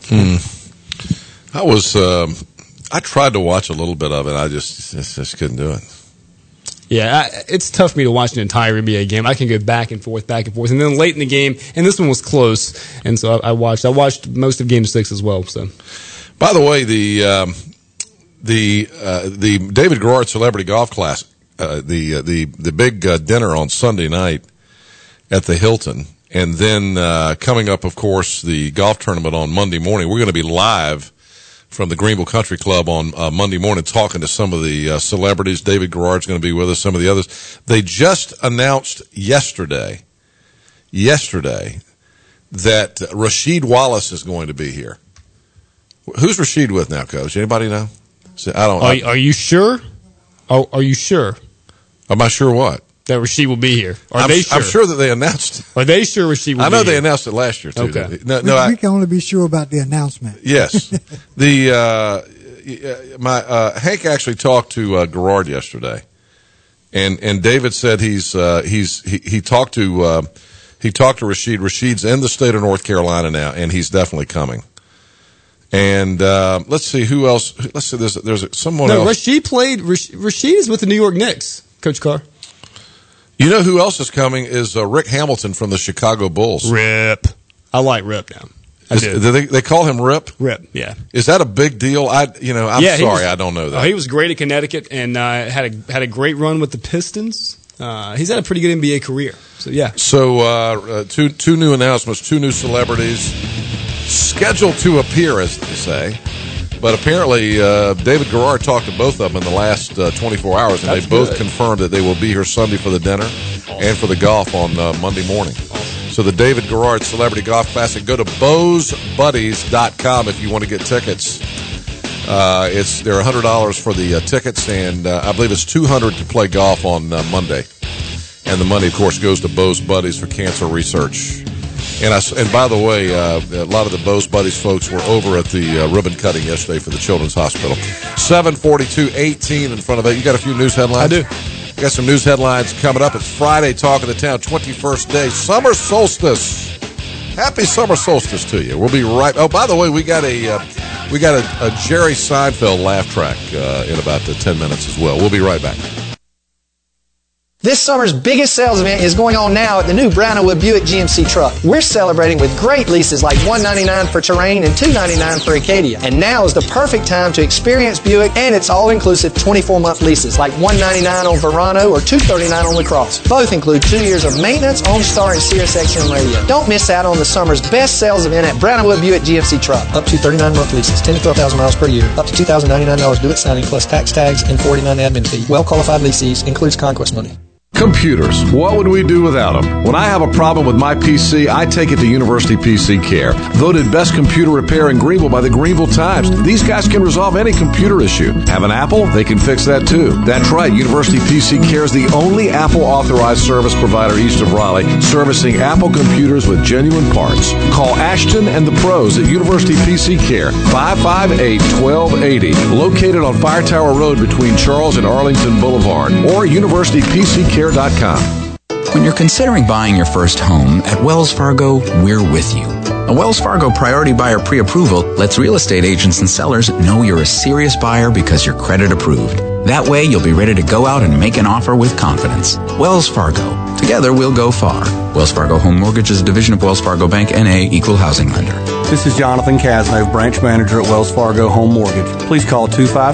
I tried to watch a little bit of it. I just couldn't do it. Yeah, it's tough for me to watch an entire NBA game. I can go back and forth. And then late in the game, and this one was close, and so I watched most of Game 6 as well. So, by the way, the David Garrard Celebrity Golf Classic, the big dinner on Sunday night at the Hilton, and then coming up, of course, the golf tournament on Monday morning. We're going to be live from the Greenville Country Club on Monday morning, talking to some of the celebrities. David Garrard's going to be with us, some of the others. They just announced yesterday that Rasheed Wallace is going to be here. Who's Rasheed with now, Coach? Anybody know? I don't. Are you sure? Are you sure? Am I sure what? That Rasheed will be here. Are they sure? I'm sure that they announced. Are they sure Rasheed will be here? I know they announced it last year, too. Okay. We can only be sure about the announcement. Yes. Hank actually talked to Garrard yesterday, and David said he talked to Rasheed. Rasheed's in the state of North Carolina now, and he's definitely coming. And let's see who else. Let's see. There's someone else. Rasheed is with the New York Knicks, Coach Carr. You know who else is coming is Rick Hamilton from the Chicago Bulls. Rip. I like Rip now. Do they call him Rip? Rip, yeah. Is that a big deal? I'm sorry, I don't know that. He was great at Connecticut and had a great run with the Pistons. He's had a pretty good NBA career. So yeah. So two new announcements, two new celebrities scheduled to appear, as they say. But apparently, David Garrard talked to both of them in the last 24 hours, and they both confirmed that they will be here Sunday for the dinner and for the golf on Monday morning. So the David Garrard Celebrity Golf Classic. Go to BowesBuddies.com if you want to get tickets. They're $100 for the tickets, and I believe it's $200 to play golf on Monday. And the money, of course, goes to Bowes Buddies for cancer research. And by the way, a lot of the Bowes Buddies folks were over at the ribbon cutting yesterday for the Children's Hospital. 7:42:18 in front of it. You got a few news headlines? I do. Got some news headlines coming up. It's Friday, Talk of the Town, 21st day, summer solstice. Happy summer solstice to you. We'll be right. Oh, by the way, we got a Jerry Seinfeld laugh track in about 10 minutes as well. We'll be right back. This summer's biggest sales event is going on now at the new Brown & Wood Buick GMC truck. We're celebrating with great leases like $199 for Terrain and $299 for Acadia. And now is the perfect time to experience Buick and its all-inclusive 24-month leases like $199 on Verano or $239 on LaCrosse. Both include 2 years of maintenance, OnStar, and SiriusXM radio. Don't miss out on the summer's best sales event at Brown & Wood Buick GMC truck. Up to 39-month leases, 10 to 12,000 miles per year. Up to $2,099 Buick signing plus tax tags and $49 admin fee. Well-qualified leasees includes conquest money. Computers. What would we do without them? When I have a problem with my PC, I take it to University PC Care. Voted best computer repair in Greenville by the Greenville Times. These guys can resolve any computer issue. Have an Apple? They can fix that too. That's right. University PC Care is the only Apple authorized service provider east of Raleigh, servicing Apple computers with genuine parts. Call Ashton and the pros at University PC Care, 558-1280, located on Fire Tower Road between Charles and Arlington Boulevard, or universitypccare.com. When you're considering buying your first home, at Wells Fargo, we're with you. A Wells Fargo Priority Buyer Pre-Approval lets real estate agents and sellers know you're a serious buyer because you're credit approved. That way, you'll be ready to go out and make an offer with confidence. Wells Fargo. Together, we'll go far. Wells Fargo Home Mortgage is a division of Wells Fargo Bank, N.A., Equal Housing Lender. This is Jonathan Casnove, branch manager at Wells Fargo Home Mortgage. Please call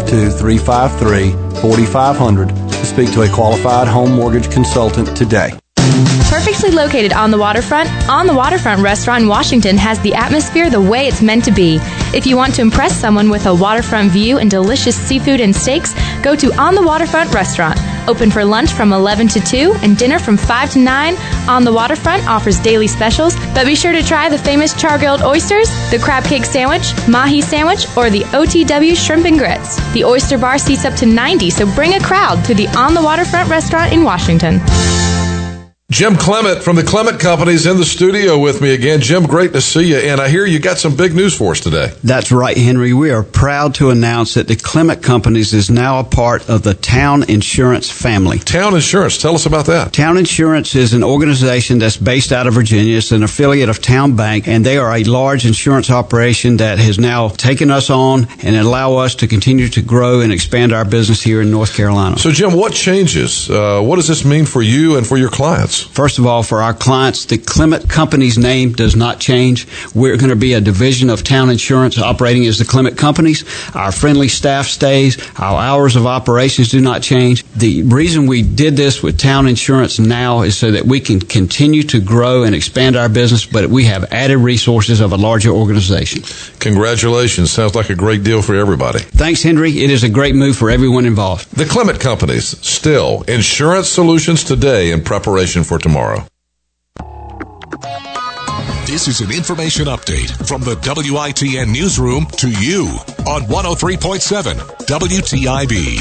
252-353-4500 to speak to a qualified home mortgage consultant today. Perfectly located on the waterfront restaurant in Washington has the atmosphere the way it's meant to be. If you want to impress someone with a waterfront view and delicious seafood and steaks, go to On the Waterfront Restaurant. Open for lunch from 11 to 2 and dinner from 5 to 9. On the Waterfront offers daily specials, but be sure to try the famous char-grilled oysters, the crab cake sandwich, mahi sandwich, or the OTW shrimp and grits. The oyster bar seats up to 90, so bring a crowd to the On the Waterfront Restaurant in Washington. Jim Clement from the Clement Company's in the studio with me again. Jim, great to see you. And I hear you got some big news for us today. That's right, Henry. We are proud to announce that the Clement Companies is now a part of the Town Insurance family. Town Insurance, tell us about that. Town Insurance is an organization that's based out of Virginia. It's an affiliate of Town Bank, and they are a large insurance operation that has now taken us on and allow us to continue to grow and expand our business here in North Carolina. So, Jim, what changes? What does this mean for you and for your clients? Insurance? First of all, for our clients, the Clement Companies name does not change. We're going to be a division of Town Insurance operating as the Clement Companies. Our friendly staff stays. Our hours of operations do not change. The reason we did this with Town Insurance now is so that we can continue to grow and expand our business, but we have added resources of a larger organization. Congratulations. Sounds like a great deal for everybody. Thanks, Henry. It is a great move for everyone involved. The Clement Companies, still insurance solutions today in preparation for tomorrow. This is an information update from the WITN newsroom to you on 103.7 WTIB.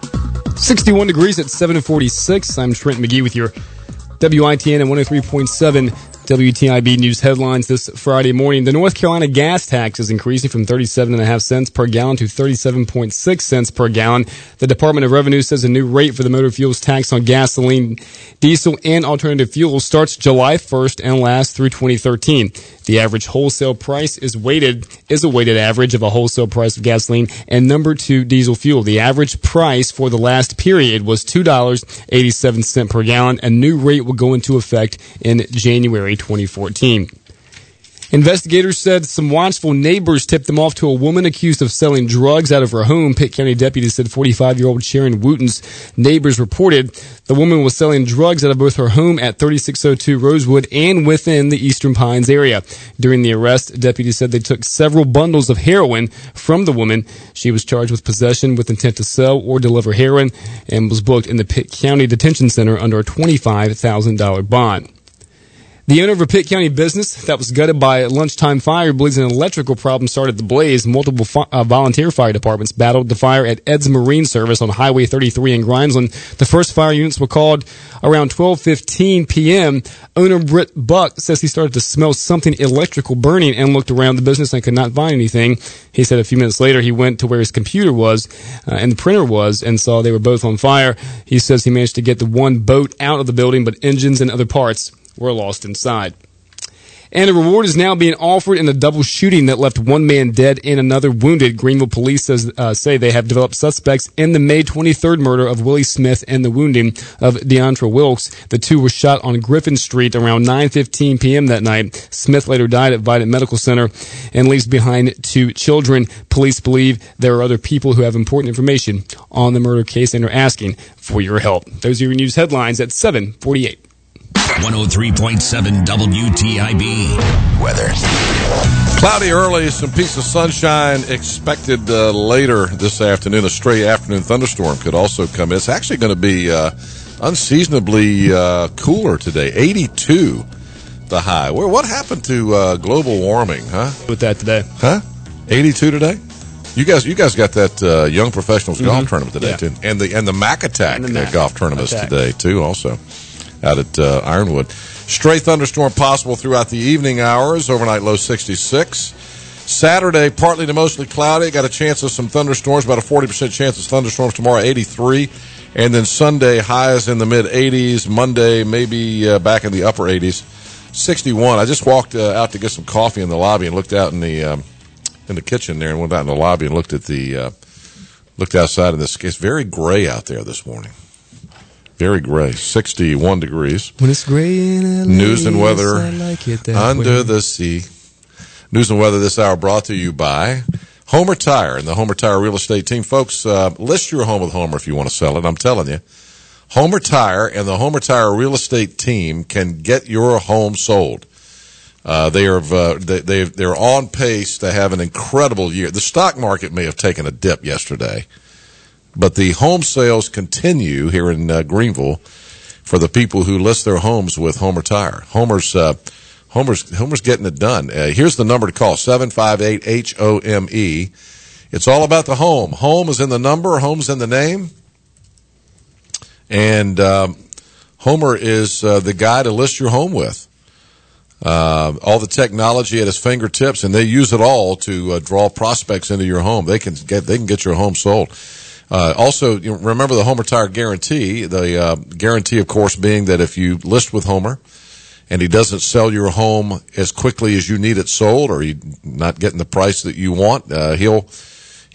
61 degrees at 7:46. I'm Trent McGee with your WITN and 103.7 WTIB news headlines this Friday morning. The North Carolina gas tax is increasing from 37.5 cents per gallon to 37.6 cents per gallon. The Department of Revenue says a new rate for the motor fuels tax on gasoline, diesel, and alternative fuels starts July 1st and lasts through 2013. The average wholesale price is a weighted average of a wholesale price of gasoline and number 2 diesel fuel. The average price for the last period was $2.87 per gallon. A new rate will go into effect in January 2014. Investigators said some watchful neighbors tipped them off to a woman accused of selling drugs out of her home. Pitt County deputies said 45-year-old Sharon Wooten's neighbors reported the woman was selling drugs out of both her home at 3602 Rosewood and within the Eastern Pines area. During the arrest, deputies said they took several bundles of heroin from the woman. She was charged with possession with intent to sell or deliver heroin and was booked in the Pitt County Detention Center under a $25,000 bond. The owner of a Pitt County business that was gutted by a lunchtime fire believes an electrical problem started the blaze. Multiple volunteer fire departments battled the fire at Ed's Marine Service on Highway 33 in Grimesland. The first fire units were called around 12:15 p.m. Owner Britt Buck says he started to smell something electrical burning and looked around the business and could not find anything. He said a few minutes later he went to where his computer was and the printer was and saw they were both on fire. He says he managed to get the one boat out of the building, but engines and other parts were lost inside. And a reward is now being offered in a double shooting that left one man dead and another wounded. Greenville police say they have developed suspects in the May 23rd murder of Willie Smith and the wounding of Deontra Wilkes. The two were shot on Griffin Street around 9:15 p.m. that night. Smith later died at Vidant Medical Center and leaves behind 2 children. Police believe there are other people who have important information on the murder case and are asking for your help. Those are your news headlines at 7:48. 103.7 WTIB. Weather. Cloudy early, some peaks of sunshine expected later this afternoon. A stray afternoon thunderstorm could also come in. It's actually going to be unseasonably cooler today. 82 the high. What happened to global warming, huh? With that today. Huh? 82 today? You guys got that young professionals golf tournament today, too. And the Mac Attack golf tournaments today, too, also. Out at Ironwood. Stray thunderstorm possible throughout the evening hours. Overnight low 66. Saturday, partly to mostly cloudy. Got a chance of some thunderstorms, about a 40% chance of thunderstorms tomorrow, 83. And then Sunday, highs in the mid-80s. Monday, maybe back in the upper 80s. 61. I just walked out to get some coffee in the lobby and looked out in the kitchen there and went out in the lobby and looked outside in this. It's very gray out there this morning. Very gray, 61 degrees. When it's gray in LA, news and weather I like it that under way. the sea. News and weather this hour brought to you by Homer Tire and the Homer Tire Real Estate Team. Folks, list your home with Homer if you want to sell it. I'm telling you, Homer Tire and the Homer Tire Real Estate Team can get your home sold. They're on pace to have an incredible year. The stock market may have taken a dip yesterday, but the home sales continue here in Greenville for the people who list their homes with Homer Tire. Homer's getting it done. Here's the number to call, 758-HOME. It's all about the home. Home is in the number. Home's in the name. And Homer is the guy to list your home with. All the technology at his fingertips, and they use it all to draw prospects into your home. They can get your home sold. Also, remember the Homer Tire guarantee. The guarantee, of course, being that if you list with Homer and he doesn't sell your home as quickly as you need it sold, or you're not getting the price that you want, he'll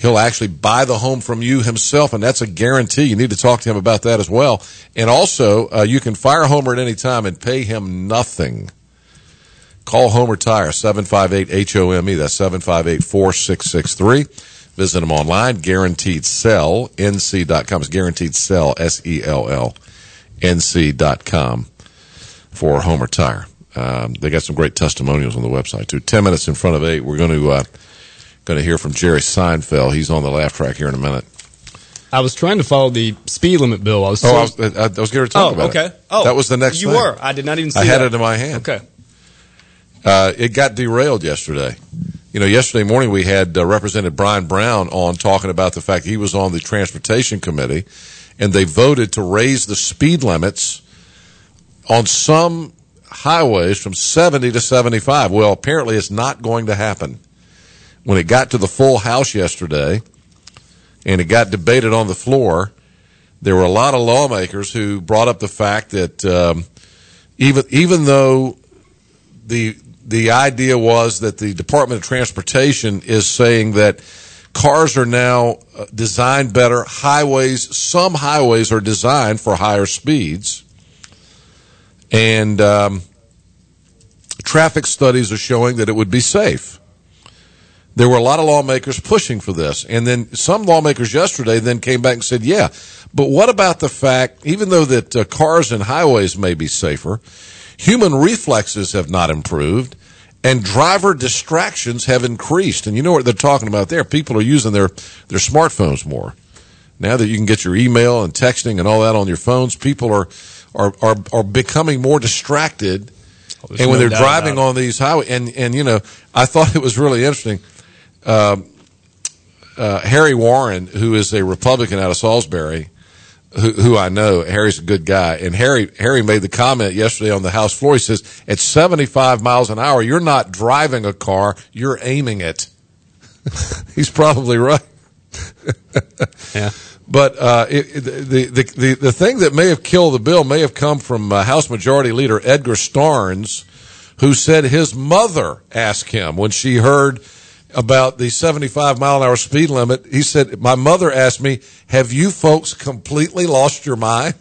He'll actually buy the home from you himself, and that's a guarantee. You need to talk to him about that as well. And also, you can fire Homer at any time and pay him nothing. Call Homer Tire, 758-HOME. That's 758-4663. Visit them online, GuaranteedSellNC.com. It's GuaranteedSell, S-E-L-L, NC.com for Homer Tire. They got some great testimonials on the website, too. 10 minutes in front of 8. We're going to hear from Jerry Seinfeld. He's on the laugh track here in a minute. I was trying to follow the speed limit bill. I was going to talk about it. Oh, that was the next thing. You were. I did not even see I that. had it in my hand. Okay. It got derailed yesterday. Yesterday morning we had Representative Brian Brown on talking about the fact he was on the Transportation Committee, and they voted to raise the speed limits on some highways from 70 to 75. Well, apparently it's not going to happen. When it got to the full House yesterday and it got debated on the floor, there were a lot of lawmakers who brought up the fact that even though the idea was that the Department of Transportation is saying that cars are now designed better, some highways are designed for higher speeds, and traffic studies are showing that it would be safe. There were a lot of lawmakers pushing for this. And then some lawmakers yesterday then came back and said, yeah, but what about the fact, even though that cars and highways may be safer, human reflexes have not improved, and driver distractions have increased. And you know what they're talking about there? People are using their smartphones more. Now that you can get your email and texting and all that on your phones, people are becoming more distracted. And when they're driving on these highways, and I thought it was really interesting. Harry Warren, who is a Republican out of Salisbury, who I know, Harry's a good guy, and Harry made the comment yesterday on the House floor. He says, at 75 miles an hour, you're not driving a car, you're aiming it. He's probably right. Yeah. But the thing that may have killed the bill may have come from House Majority Leader Edgar Starnes, who said his mother asked him when she heard about the 75-mile-an-hour speed limit. He said, my mother asked me, have you folks completely lost your mind?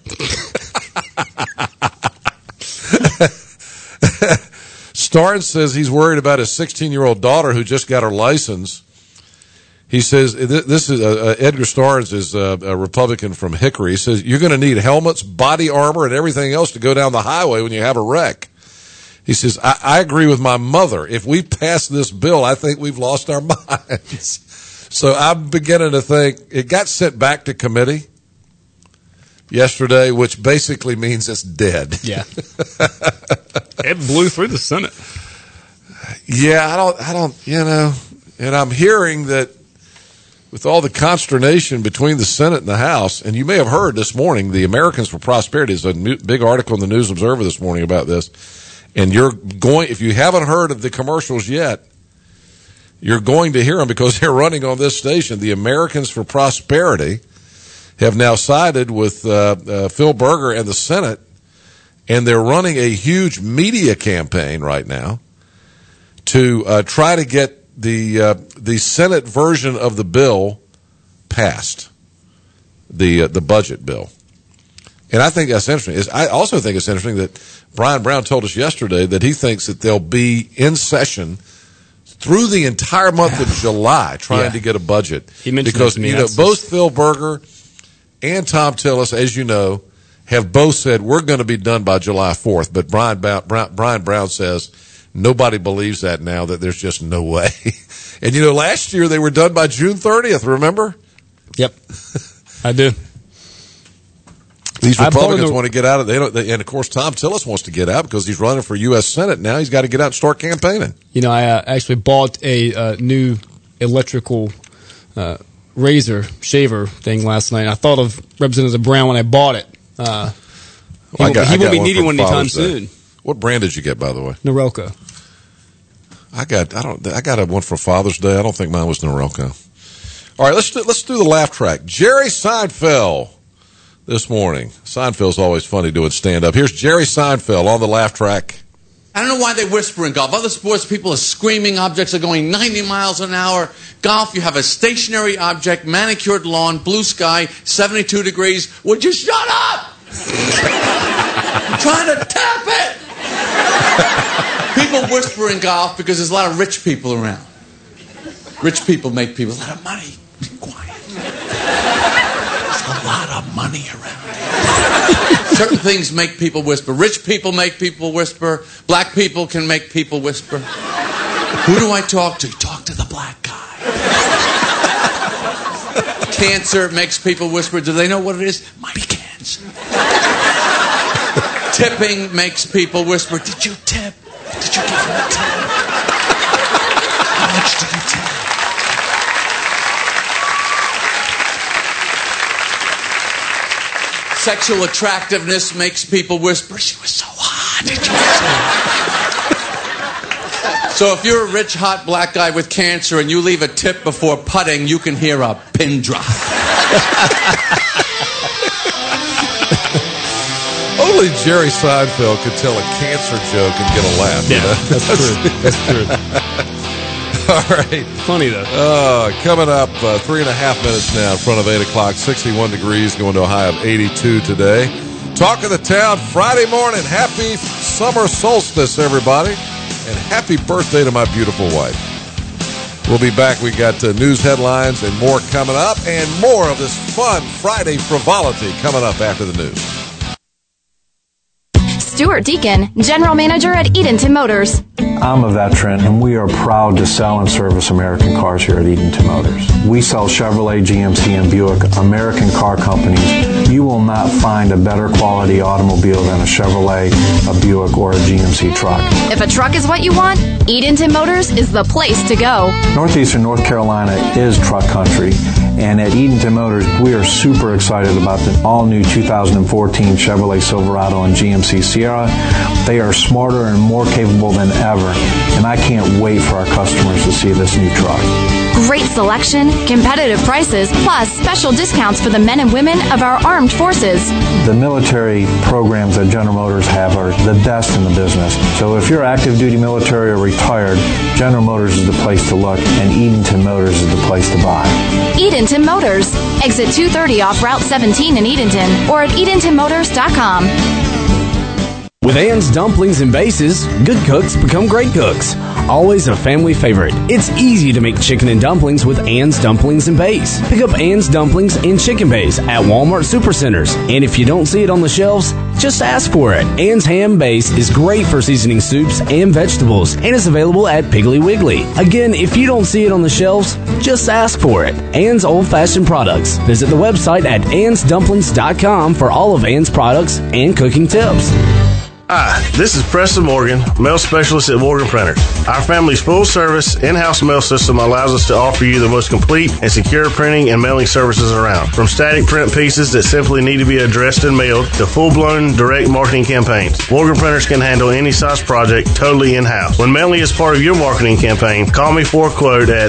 Starnes says he's worried about his 16-year-old daughter who just got her license. He says, this is Edgar Starnes is a Republican from Hickory. He says, you're going to need helmets, body armor, and everything else to go down the highway when you have a wreck. He says, I agree with my mother. If we pass this bill, I think we've lost our minds. So I'm beginning to think it got sent back to committee yesterday, which basically means it's dead. Yeah. It blew through the Senate. Yeah, I don't, and I'm hearing that with all the consternation between the Senate and the House, and you may have heard this morning, the Americans for Prosperity is a big article in the News Observer this morning about this. And if you haven't heard of the commercials yet, you're going to hear them because they're running on this station. The Americans for Prosperity have now sided with Phil Berger and the Senate, and they're running a huge media campaign right now to try to get the Senate version of the bill passed, the budget bill. And I think that's interesting. I also think it's interesting that Brian Brown told us yesterday that he thinks that they'll be in session through the entire month of July trying to get a budget. He mentioned because that to me. Both Phil Berger and Tom Tillis, as you know, have both said we're going to be done by July 4th. But Brian Brown says nobody believes that now, that there's just no way. And last year they were done by June 30th. Remember? Yep, I do. These Republicans want to get out of it. And of course, Tom Tillis wants to get out because he's running for U.S. Senate now. He's got to get out and start campaigning. I actually bought a new electrical razor shaver thing last night. I thought of Representative Brown when I bought it. He won't be needing one anytime soon. What brand did you get, by the way? Norelco. I got one for Father's Day. I don't think mine was Norelco. All right, let's do the laugh track. Jerry Seinfeld. This morning. Seinfeld's always funny doing stand-up. Here's Jerry Seinfeld on the laugh track. I don't know why they whisper in golf. Other sports, people are screaming. Objects are going 90 miles an hour. Golf, you have a stationary object, manicured lawn, blue sky, 72 degrees. Would you shut up? I'm trying to tap it. People whisper in golf because there's a lot of rich people around. Rich people make people a lot of money. Be quiet. There's a lot of money around. Certain things make people whisper. Rich people make people whisper. Black people can make people whisper. Who do I talk to? Talk to the black guy. Cancer makes people whisper. Do they know what it is? Might be cancer. Tipping makes people whisper. Did you tip? Did you give him a tip? How much did you tip? Sexual attractiveness makes people whisper, she was so hot. Did you see? So if you're a rich, hot black guy with cancer and you leave a tip before putting, you can hear a pin drop. Only Jerry Seinfeld could tell a cancer joke and get a laugh. Yeah, you know? that's true. That's true. All right. Funny, though. Coming up 3.5 minutes now in front of 8 o'clock, 61 degrees, going to a high of 82 today. Talk of the town Friday morning. Happy summer solstice, everybody. And happy birthday to my beautiful wife. We'll be back. We got news headlines and more coming up, and more of this fun Friday frivolity coming up after the news. Stuart Deacon, General Manager at Edenton Motors. I'm a veteran, and we are proud to sell and service American cars here at Edenton Motors. We sell Chevrolet, GMC, and Buick, American car companies. You will not find a better quality automobile than a Chevrolet, a Buick, or a GMC truck. If a truck is what you want, Edenton Motors is the place to go. Northeastern North Carolina is truck country, and at Edenton Motors, we are super excited about the all-new 2014 Chevrolet Silverado and GMC Sierra. They are smarter and more capable than ever, and I can't wait for our customers to see this new truck. Great selection, competitive prices, plus special discounts for the men and women of our armed forces. The military programs that General Motors have are the best in the business. So if you're active duty military or retired, General Motors is the place to look, and Edenton Motors is the place to buy. Edenton Motors, exit 230 off Route 17 in Edenton, or at edentonmotors.com. With Ann's Dumplings and Bases, good cooks become great cooks. Always a family favorite. It's easy to make chicken and dumplings with Ann's Dumplings and Base. Pick up Ann's Dumplings and Chicken Base at Walmart Supercenters. And if you don't see it on the shelves, just ask for it. Ann's Ham Base is great for seasoning soups and vegetables and is available at Piggly Wiggly. Again, if you don't see it on the shelves, just ask for it. Ann's Old Fashioned Products. Visit the website at annsdumplings.com for all of Ann's products and cooking tips. Hi, this is Preston Morgan, mail specialist at Morgan Printers. Our family's full-service, in-house mail system allows us to offer you the most complete and secure printing and mailing services around. From static print pieces that simply need to be addressed and mailed to full-blown direct marketing campaigns, Morgan Printers can handle any size project totally in-house. When mailing is part of your marketing campaign, call me for a quote at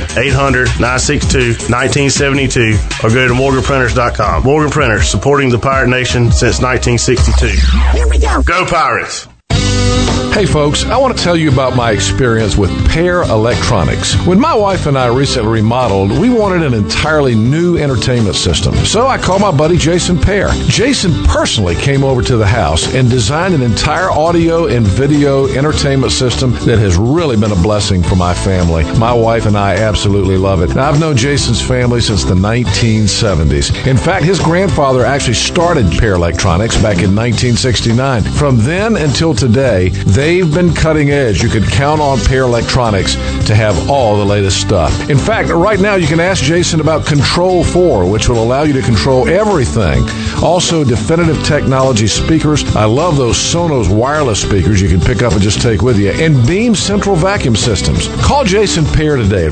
800-962-1972 or go to morganprinters.com. Morgan Printers, supporting the Pirate Nation since 1962. Here we go. Go Pirates! Hey folks, I want to tell you about my experience with Pear Electronics. When my wife and I recently remodeled, we wanted an entirely new entertainment system. So I called my buddy Jason Pear. Jason personally came over to the house and designed an entire audio and video entertainment system that has really been a blessing for my family. My wife and I absolutely love it. Now, I've known Jason's family since the 1970s. In fact, his grandfather actually started Pear Electronics back in 1969. From then until today, they've been cutting edge. You can count on Pear Electronics to have all the latest stuff. In fact, right now you can ask Jason about Control 4, which will allow you to control everything. Also, Definitive Technology speakers. I love those Sonos wireless speakers you can pick up and just take with you. And Beam Central Vacuum Systems. Call Jason Pear today at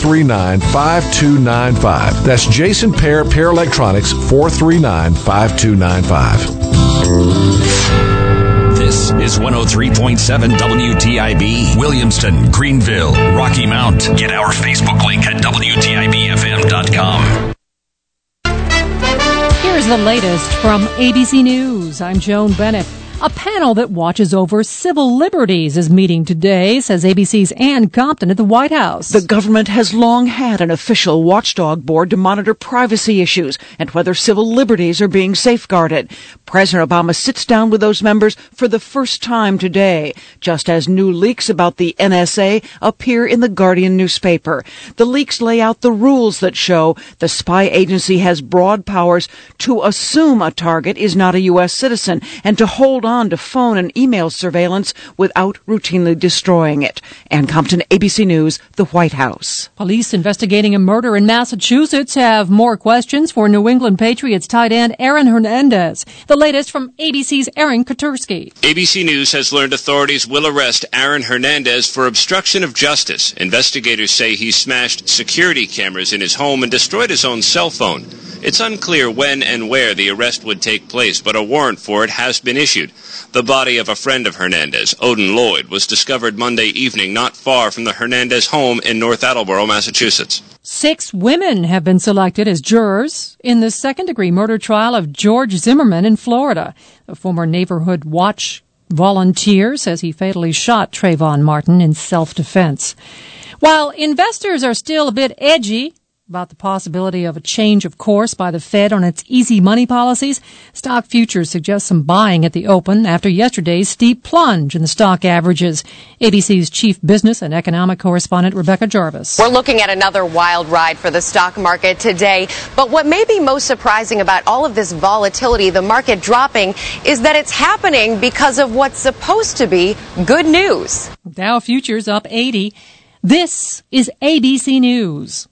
439-5295. That's Jason Pear, Pear Electronics, 439-5295. This is 103.7 WTIB, Williamston, Greenville, Rocky Mount. Get our Facebook link at WTIBFM.com. Here's the latest from ABC News. I'm Joan Bennett. A panel that watches over civil liberties is meeting today, says ABC's Ann Compton at the White House. The government has long had an official watchdog board to monitor privacy issues and whether civil liberties are being safeguarded. President Obama sits down with those members for the first time today, just as new leaks about the NSA appear in the Guardian newspaper. The leaks lay out the rules that show the spy agency has broad powers to assume a target is not a U.S. citizen and to hold on to phone and email surveillance without routinely destroying it. Ann Compton, ABC News, the White House. Police investigating a murder in Massachusetts have more questions for New England Patriots tight end Aaron Hernandez. The latest from ABC's Aaron Katursky. ABC News has learned authorities will arrest Aaron Hernandez for obstruction of justice. Investigators say he smashed security cameras in his home and destroyed his own cell phone. It's unclear when and where the arrest would take place, but a warrant for it has been issued. The body of a friend of Hernandez, Odin Lloyd, was discovered Monday evening not far from the Hernandez home in North Attleboro, Massachusetts. 6 women have been selected as jurors in the second-degree murder trial of George Zimmerman in Florida. A former Neighborhood Watch volunteer says he fatally shot Trayvon Martin in self-defense. While investors are still a bit edgy about the possibility of a change of course by the Fed on its easy money policies, stock futures suggest some buying at the open after yesterday's steep plunge in the stock averages. ABC's chief business and economic correspondent Rebecca Jarvis. We're looking at another wild ride for the stock market today, but what may be most surprising about all of this volatility, the market dropping, is that it's happening because of what's supposed to be good news. Dow futures up 80. This is ABC News.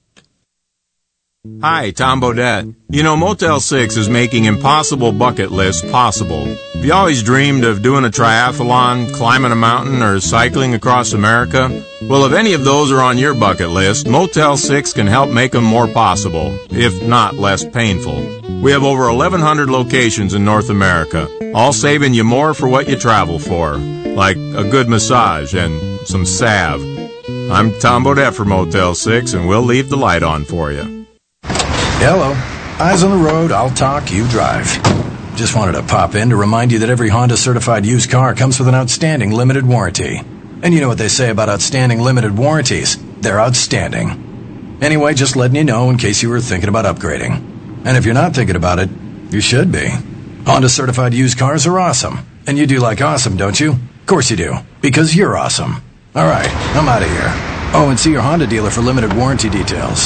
Hi, Tom Bodette. You know, Motel 6 is making impossible bucket lists possible. Have you always dreamed of doing a triathlon, climbing a mountain, or cycling across America? Well, if any of those are on your bucket list, Motel 6 can help make them more possible, if not less painful. We have over 1,100 locations in North America, all saving you more for what you travel for, like a good massage and some salve. I'm Tom Bodette for Motel 6, and we'll leave the light on for you. Hello. Eyes on the road, I'll talk, you drive. Just wanted to pop in to remind you that every Honda certified used car comes with an outstanding limited warranty. And you know what they say about outstanding limited warranties. They're outstanding. Anyway, just letting you know in case you were thinking about upgrading. And if you're not thinking about it, you should be. Honda certified used cars are awesome. And you do like awesome, don't you? Of course you do. Because you're awesome. All right, I'm out of here. Oh, and see your Honda dealer for limited warranty details.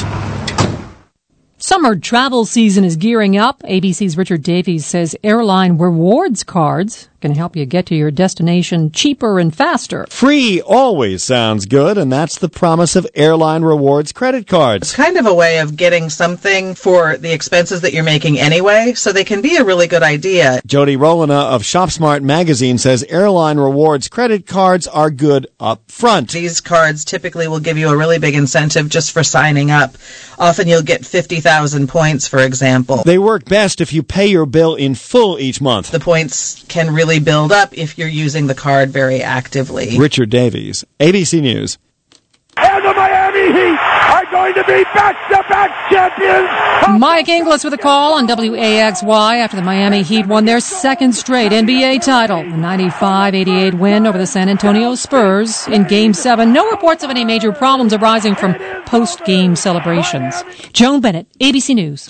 Summer travel season is gearing up. ABC's Richard Davies says airline rewards cards can help you get to your destination cheaper and faster. Free always sounds good, and that's the promise of airline rewards credit cards. It's kind of a way of getting something for the expenses that you're making anyway, so they can be a really good idea. Jody Rolina of ShopSmart magazine says airline rewards credit cards are good up front. These cards typically will give you a really big incentive just for signing up. Often you'll get 50,000 points, for example. They work best if you pay your bill in full each month. The points can really build up if you're using the card very actively. Richard Davies, ABC News. And the Miami Heat are going to be back-to-back champions. Mike Inglis with a call on WAXY after the Miami Heat won their second straight NBA title. The 95-88 win over the San Antonio Spurs in Game 7. No reports of any major problems arising from post-game celebrations. Joan Bennett, ABC News.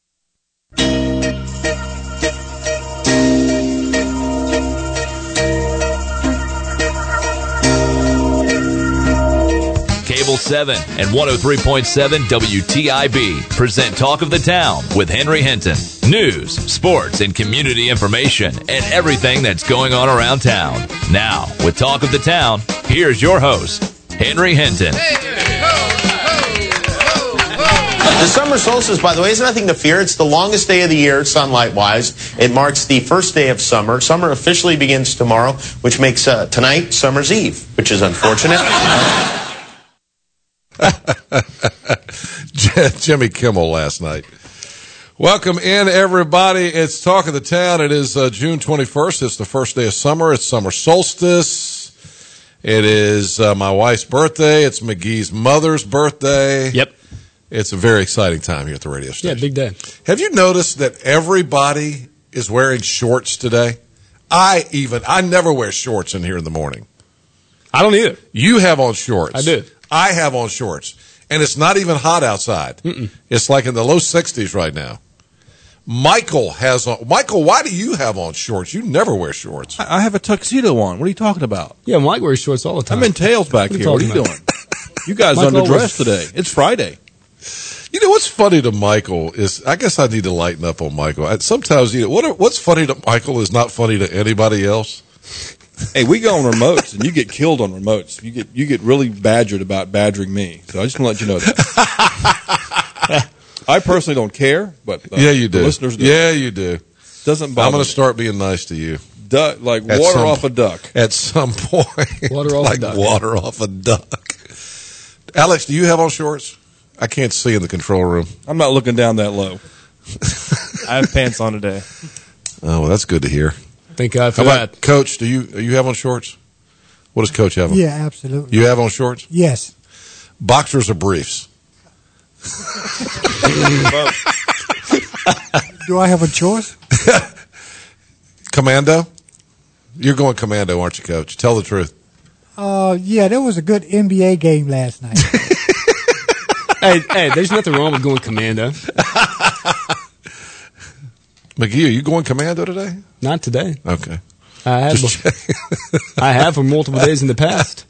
Cable 7 and 103.7 WTIB present Talk of the Town with Henry Hinton. News, sports, and community information and everything that's going on around town. Now, with Talk of the Town, here's your host, Henry Hinton. The summer solstice, by the way, is nothing to fear. It's the longest day of the year, sunlight-wise. It marks the first day of summer. Summer officially begins tomorrow, which makes tonight Summer's Eve, which is unfortunate. Jimmy Kimmel last night. Welcome in, everybody. It's Talk of the Town. It is June 21st. It's the first day of summer. It's summer solstice. It is my wife's birthday. It's McGee's mother's birthday. Yep. It's a very exciting time here at the radio station. Yeah, big day. Have you noticed that everybody is wearing shorts today? I never wear shorts in here in the morning. I don't either. You have on shorts. I do. I have on shorts. And it's not even hot outside. Mm-mm. It's like in the low 60s right now. Michael has on. Michael, why do you have on shorts? You never wear shorts. I have a tuxedo on. What are you talking about? Yeah, Mike wears shorts all the time. I'm in tails back here. What are you doing? You guys Michael underdressed today. It's Friday. You know what's funny to Michael is, I guess I need to lighten up on Michael. Sometimes, what's funny to Michael is not funny to anybody else. Hey, we go on remotes, and you get killed on remotes. You get really badgered about badgering me. So I just want to let you know that. I personally don't care, but yeah, you do. The listeners do. Yeah, you do. Doesn't bother I'm going me. to start being nice to you. Like water off a duck. At some point. Water off like a duck. water off a duck. Alex, do you have on shorts? I can't see in the control room. I'm not looking down that low. I have pants on today. Oh, well, that's good to hear. Thank God for How about that. Coach? Do you have on shorts? What does Coach have on? Yeah, absolutely. You have on shorts? Yes. Boxers or briefs? Do I have a choice? Commando? You're going commando, aren't you, Coach? Tell the truth. Yeah, there was a good NBA game last night. Hey, there's nothing wrong with going commando. McGee, are you going commando today? Not today. Okay. I have for multiple days in the past.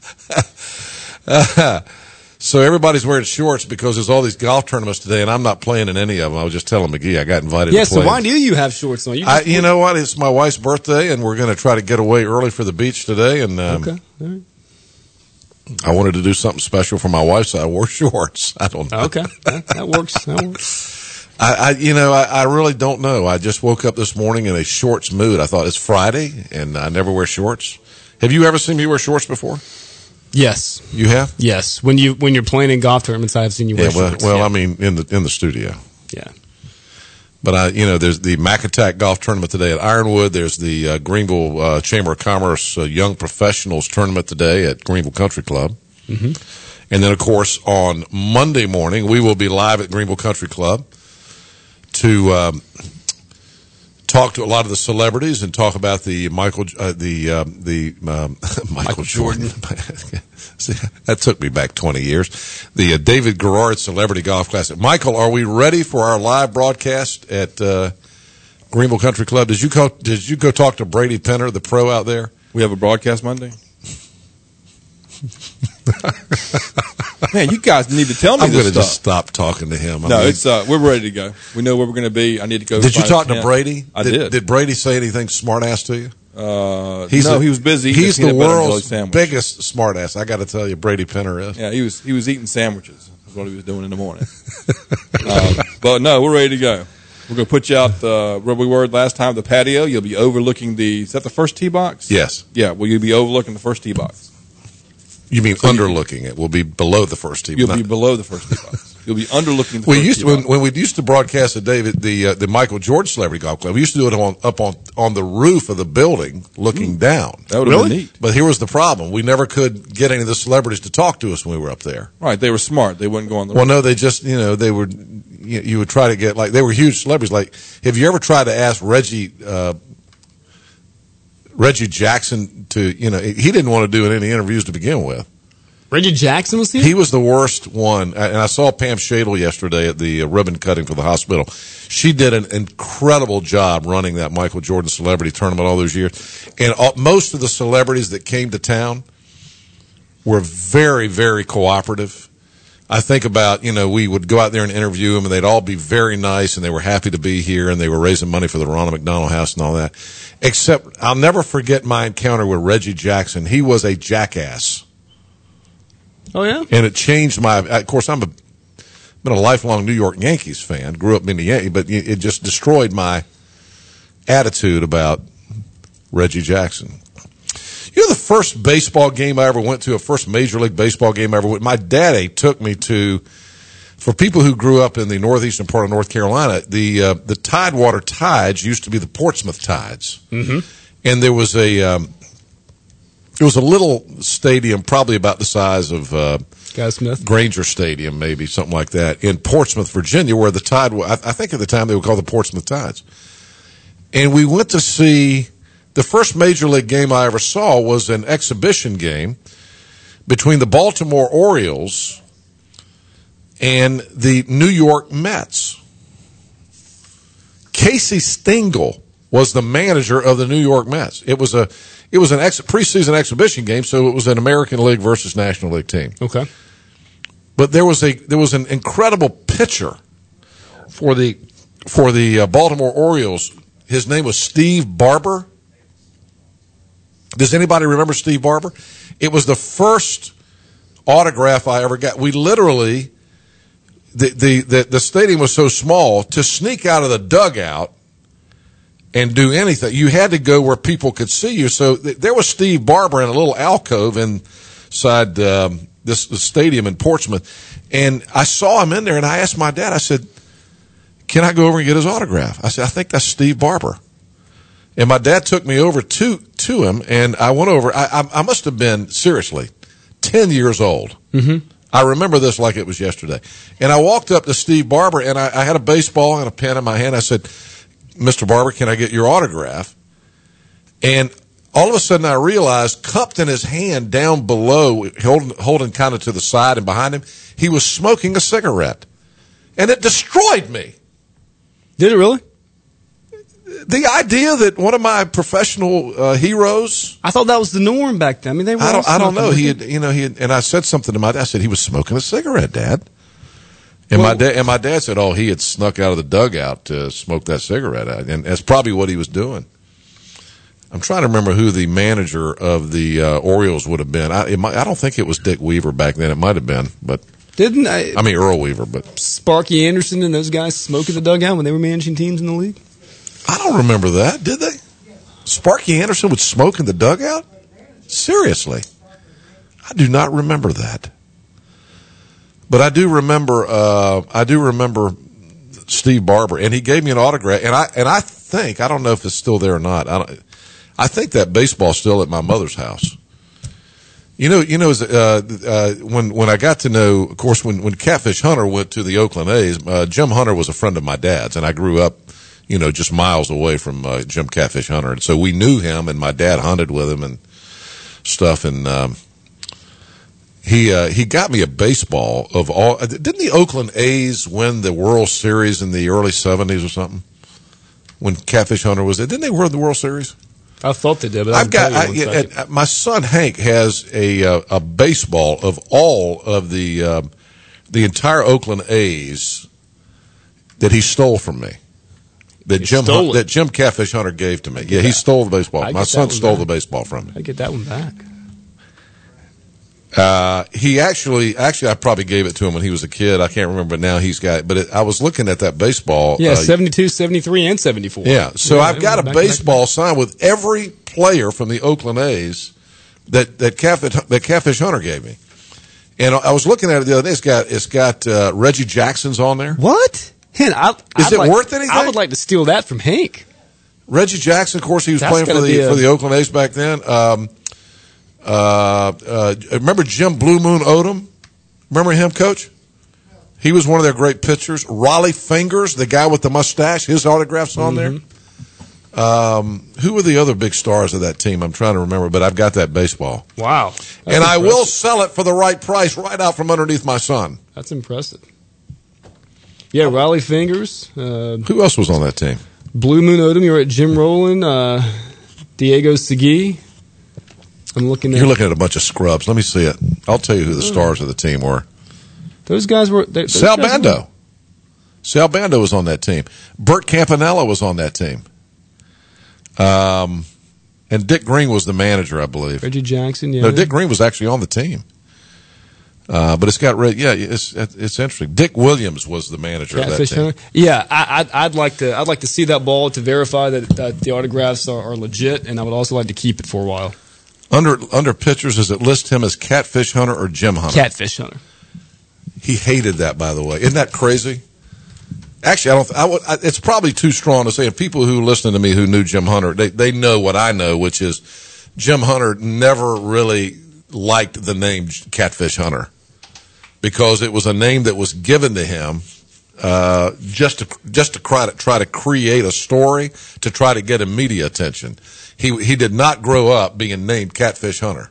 So everybody's wearing shorts because there's all these golf tournaments today, and I'm not playing in any of them. I was just telling McGee I got invited to play. So why do you have shorts on? You know what? It's my wife's birthday, and we're going to try to get away early for the beach today. And okay. All right. I wanted to do something special for my wife, so I wore shorts. I don't know. Okay. That works. I really don't know. I just woke up this morning in a shorts mood. I thought it's Friday, and I never wear shorts. Have you ever seen me wear shorts before? Yes. You have? Yes. When you're playing in golf tournaments, I have seen you wear shorts. Well, I mean, in the studio. Yeah. But there's the Mac Attack golf tournament today at Ironwood. There's the Greenville Chamber of Commerce Young Professionals tournament today at Greenville Country Club. Mm-hmm. And then, of course, on Monday morning, we will be live at Greenville Country Club to talk to a lot of the celebrities and talk about the Michael Jordan. See, that took me back 20 years. The David Garrard Celebrity Golf Classic. Michael, are we ready for our live broadcast at Greenville Country Club? Did you go talk to Brady Penner, the pro out there? We have a broadcast Monday. Man, you guys need to tell me I'm this going to stuff. just stop talking to him. We're ready to go. We know where we're going to be. I need to go. Did you talk to Brady? I did. Did Brady say anything smart ass to you? He was busy. He's the world's biggest smart ass. I got to tell you, Brady Penner is. Yeah, he was eating sandwiches. That's what he was doing in the morning. But no, we're ready to go. We're going to put you out where we were last time, the patio. You'll be overlooking is that the first tee box? Yes. Yeah, well, you'll be overlooking the first tee box. You mean underlooking it? We'll be below the first tee. You'll be below the first tee box. You'll be underlooking the first tee box. When we used to broadcast the Michael Jordan Celebrity Golf Club, we used to do it up on the roof of the building looking down. That would have been neat. But here was the problem. We never could get any of the celebrities to talk to us when we were up there. Right. They were smart. They wouldn't go on the Well, roof. no, they just, they were, you would try to get, like, they were huge celebrities. Like, have you ever tried to ask Reggie Jackson to, he didn't want to do any interviews to begin with. Reggie Jackson was here? He was the worst one. And I saw Pam Shadle yesterday at the ribbon cutting for the hospital. She did an incredible job running that Michael Jordan Celebrity Tournament all those years. And most of the celebrities that came to town were very, very cooperative. I think about, we would go out there and interview them, and they'd all be very nice, and they were happy to be here, and they were raising money for the Ronald McDonald House and all that. Except I'll never forget my encounter with Reggie Jackson. He was a jackass. Oh, yeah? And it changed of course, been a lifelong New York Yankees fan, grew up in the Yankees, but it just destroyed my attitude about Reggie Jackson. The first baseball game I ever went to, first Major League Baseball game I ever went, my daddy took me to, for people who grew up in the northeastern part of North Carolina, the Tidewater Tides used to be the Portsmouth Tides. Mm-hmm. And there was a little stadium, probably about the size of Guy Smith, Granger Stadium, maybe something like that, in Portsmouth, Virginia, where the Tide. I think at the time they were called the Portsmouth Tides. And we went to see The first Major League game I ever saw was an exhibition game between the Baltimore Orioles and the New York Mets. Casey Stengel was the manager of the New York Mets. It was an preseason exhibition game, so it was an American League versus National League team. Okay. But there was an incredible pitcher for the Baltimore Orioles. His name was Steve Barber. Does anybody remember Steve Barber? It was the first autograph I ever got. We literally, the stadium was so small, to sneak out of the dugout and do anything, you had to go where people could see you. So there was Steve Barber in a little alcove inside this stadium in Portsmouth. And I saw him in there, and I asked my dad, I said, can I go over and get his autograph? I said, I think that's Steve Barber. And my dad took me over to him, and I went over. I must have been, seriously, 10 years old. Mm-hmm. I remember this like it was yesterday. And I walked up to Steve Barber, and I had a baseball and a pen in my hand. I said, Mr. Barber, can I get your autograph? And all of a sudden I realized, cupped in his hand down below, holding kind of to the side and behind him, he was smoking a cigarette. And it destroyed me. Did it really? The idea that one of my professional heroes. I thought that was the norm back then. I mean, they were. I don't know. He had, and I said something to my dad. I said, he was smoking a cigarette, Dad. And my dad said, oh, he had snuck out of the dugout to smoke that cigarette out. And that's probably what he was doing. I'm trying to remember who the manager of the Orioles would have been. I don't think it was Dick Weaver back then. It might have been, but Earl Weaver, but Sparky Anderson and those guys smoking the dugout when they were managing teams in the league. I don't remember that. Did they? Sparky Anderson would smoke in the dugout? Seriously, I do not remember that. But I do remember Steve Barber, and he gave me an autograph. And I think, I don't know if it's still there or not. I think that baseball's still at my mother's house. When I got to know, of course, when Catfish Hunter went to the Oakland A's, Jim Hunter was a friend of my dad's, and I grew up, just miles away from Jim Catfish Hunter, and so we knew him, and my dad hunted with him and stuff, and he got me a baseball of all. Didn't the Oakland A's win the World Series in the early 70s or something? When Catfish Hunter was there, didn't they win the World Series? I thought they did, but my son Hank has a baseball of all of the entire Oakland A's that he stole from me. That Jim Catfish Hunter gave to me. Yeah, he stole the baseball. My son stole the baseball from me. I get that one back. He actually, I probably gave it to him when he was a kid. I can't remember now. He's got, but I was looking at that baseball. Yeah, 72, 73, and 74. Yeah, so I've got a baseball signed with every player from the Oakland A's that Catfish Hunter gave me. And I was looking at it the other day. It's got Reggie Jackson's on there. What? Is it worth anything? I would like to steal that from Hank. Reggie Jackson, of course, he was playing for the Oakland A's back then. Remember Jim Blue Moon Odom? Remember him, Coach? He was one of their great pitchers. Raleigh Fingers, the guy with the mustache, his autograph's on there. Who were the other big stars of that team? I'm trying to remember, but I've got that baseball. Wow. And I will sell it for the right price right out from underneath my son. That's impressive. Yeah, Raleigh Fingers. Who else was on that team? Blue Moon Odom, you're at Jim Rowland, Diego Segui. You're looking at a bunch of scrubs. Let me see it. I'll tell you who the stars of the team were. Those guys were... Sal Bando. Sal Bando was on that team. Bert Campanella was on that team. And Dick Green was the manager, I believe. Reggie Jackson, yeah. No, Dick Green was actually on the team. But it's got... it's interesting. Dick Williams was the manager of that team. Yeah, I'd like to see that ball to verify that the autographs are legit, and I would also like to keep it for a while. Under pitchers, does it list him as Catfish Hunter or Jim Hunter? Catfish Hunter. He hated that, by the way. Isn't that crazy? Actually, it's probably too strong to say. And people who listen to me who knew Jim Hunter, they know what I know, which is Jim Hunter never really liked the name Catfish Hunter because it was a name that was given to him just to try to create a story to try to get him media attention. he did not grow up being named Catfish Hunter.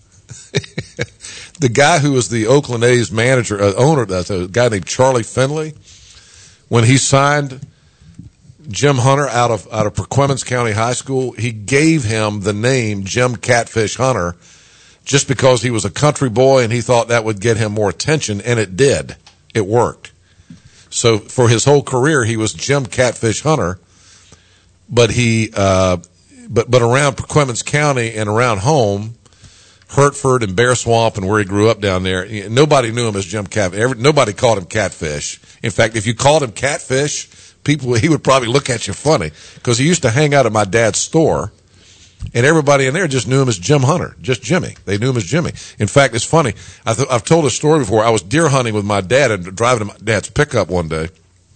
The guy who was the Oakland A's manager, owner, that's a guy named Charlie Finley, when he signed Jim Hunter out of Perquimans County High School, he gave him the name Jim Catfish Hunter just because he was a country boy and he thought that would get him more attention, and it did. It worked. So for his whole career, he was Jim Catfish Hunter, but but around Perquimans County and around home, Hertford and Bear Swamp and where he grew up down there, nobody knew him as Jim Catfish. Nobody called him Catfish. In fact, if you called him Catfish, he would probably look at you funny because he used to hang out at my dad's store, and everybody in there just knew him as Jim Hunter, just Jimmy. They knew him as Jimmy. In fact, it's funny. I've told a story before. I was deer hunting with my dad and driving to my dad's pickup one day.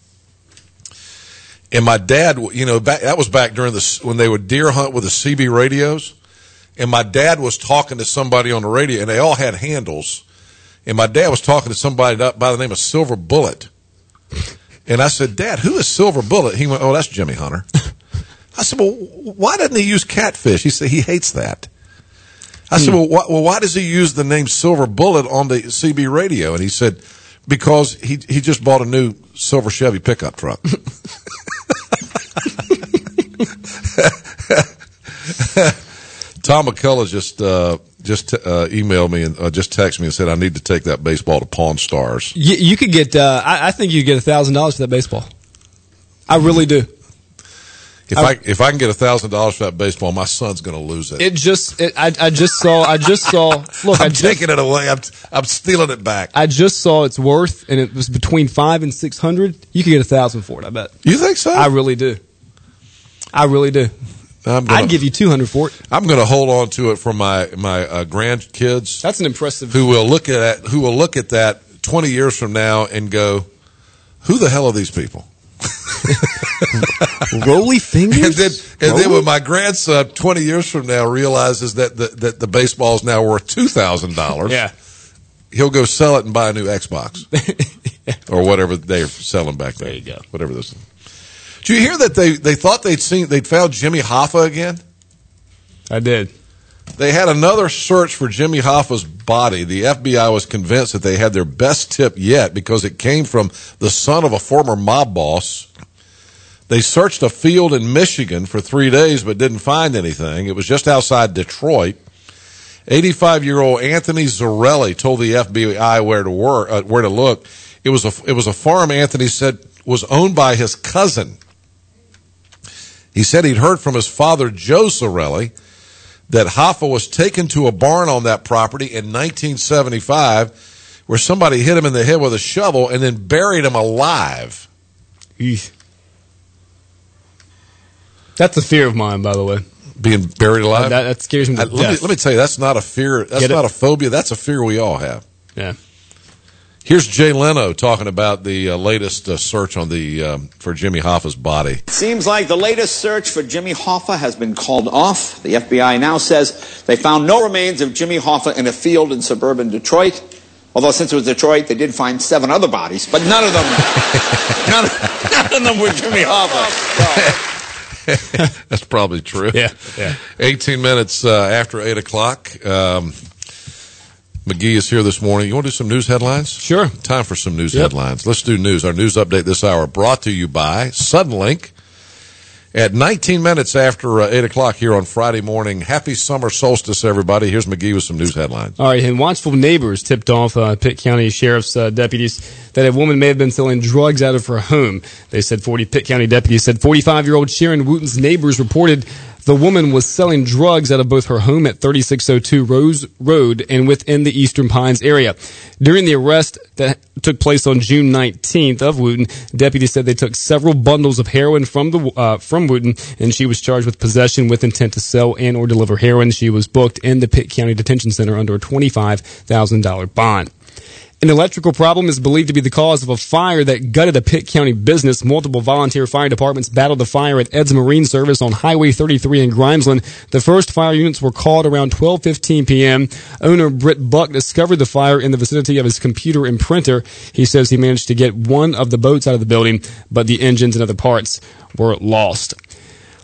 And my dad, that was back during when they would deer hunt with the CB radios. And my dad was talking to somebody on the radio, and they all had handles. And my dad was talking to somebody by the name of Silver Bullet. And I said, Dad, who is Silver Bullet? He went, oh, that's Jimmy Hunter. I said, well, why doesn't he use Catfish? He said he hates that. I said, well, why does he use the name Silver Bullet on the CB radio? And he said, because he just bought a new silver Chevy pickup truck. Tom McCullough just emailed me and just texted me and said I need to take that baseball to Pawn Stars. You could get. I think you get $1,000 for that baseball. I really do. If I can get $1,000 for that baseball, my son's going to lose it. I just saw. Look, I'm taking it away. I'm stealing it back. I just saw its worth, and it was between $500 and $600. You could get $1,000 for it. I bet. You think so? I really do. I'd give you $200 for it. I'm going to hold on to it for my grandkids. That's an impressive. Who will look at that 20 years from now and go, "Who the hell are these people?" Rolly fingers. And then when my grandson 20 years from now realizes that the baseball is now worth $2,000, yeah, he'll go sell it and buy a new Xbox or whatever they're selling back then. There you go. Whatever this is. Did you hear that they thought they'd found Jimmy Hoffa again? I did. They had another search for Jimmy Hoffa's body. The FBI was convinced that they had their best tip yet because it came from the son of a former mob boss. They searched a field in Michigan for 3 days but didn't find anything. It was just outside Detroit. 85-year-old Anthony Zarelli told the FBI where to look. It was a farm Anthony said was owned by his cousin. He said he'd heard from his father, Joe Zarelli, that Hoffa was taken to a barn on that property in 1975 where somebody hit him in the head with a shovel and then buried him alive. Eesh. That's a fear of mine, by the way. Being buried alive? That scares me to death. Let me tell you, that's not a fear. That's not a phobia. That's a fear we all have. Yeah. Here's Jay Leno talking about the latest search on for Jimmy Hoffa's body. It seems like the latest search for Jimmy Hoffa has been called off. The FBI now says they found no remains of Jimmy Hoffa in a field in suburban Detroit. Although since it was Detroit, they did find 7 other bodies, but none of them were Jimmy Hoffa. That's probably true. Yeah. 18 minutes after 8 o'clock. McGee is here this morning. You want to do some news headlines? Sure. Time for some news headlines. Let's do news. Our news update this hour brought to you by Suddenlink. At 19 minutes after 8 o'clock here on Friday morning. Happy summer solstice, everybody. Here's McGee with some news headlines. All right, and watchful neighbors tipped off Pitt County Sheriff's deputies that a woman may have been selling drugs out of her home. Pitt County deputies said 45-year-old Sharon Wooten's neighbors reported the woman was selling drugs out of both her home at 3602 Rose Road and within the Eastern Pines area. During the arrest that took place on June 19th of Wooten, deputies said they took several bundles of heroin from Wooten, and she was charged with possession with intent to sell and or deliver heroin. She was booked in the Pitt County Detention Center under a $25,000 bond. An electrical problem is believed to be the cause of a fire that gutted a Pitt County business. Multiple volunteer fire departments battled the fire at Ed's Marine Service on Highway 33 in Grimesland. The first fire units were called around 12:15 p.m. Owner Britt Buck discovered the fire in the vicinity of his computer and printer. He says he managed to get one of the boats out of the building, but the engines and other parts were lost.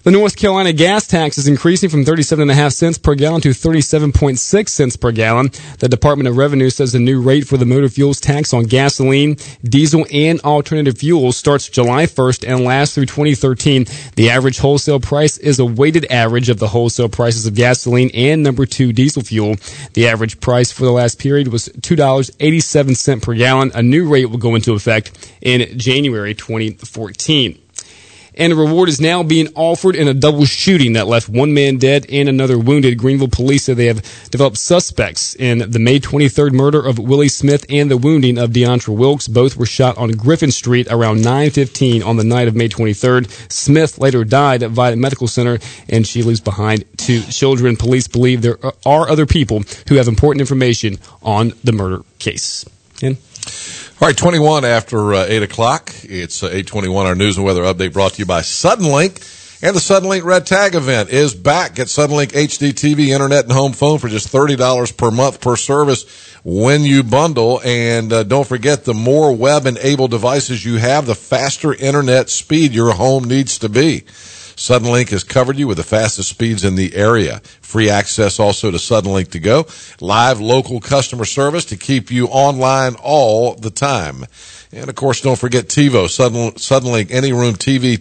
The North Carolina gas tax is increasing from 37.5 cents per gallon to 37.6 cents per gallon. The Department of Revenue says the new rate for the motor fuels tax on gasoline, diesel, and alternative fuels starts July 1st and lasts through 2013. The average wholesale price is a weighted average of the wholesale prices of gasoline and number 2 diesel fuel. The average price for the last period was $2.87 per gallon. A new rate will go into effect in January 2014. And a reward is now being offered in a double shooting that left one man dead and another wounded. Greenville police say they have developed suspects in the May 23rd murder of Willie Smith and the wounding of Deontra Wilkes. Both were shot on Griffin Street around 9:15 on the night of May 23rd. Smith later died at Vidant Medical Center, and she leaves behind 2 children. Police believe there are other people who have important information on the murder case. Ken? All right, 21 after 8 o'clock. It's 8:21. Our news and weather update brought to you by Suddenlink. And the Suddenlink Red Tag event is back. Get Suddenlink HD TV, internet, and home phone for just $30 per month per service when you bundle. And don't forget, the more web-enabled devices you have, the faster internet speed your home needs to be. Suddenlink has covered you with the fastest speeds in the area. Free access also to Suddenlink to go. Live local customer service to keep you online all the time. And, of course, don't forget TiVo, Suddenlink Anyroom TV,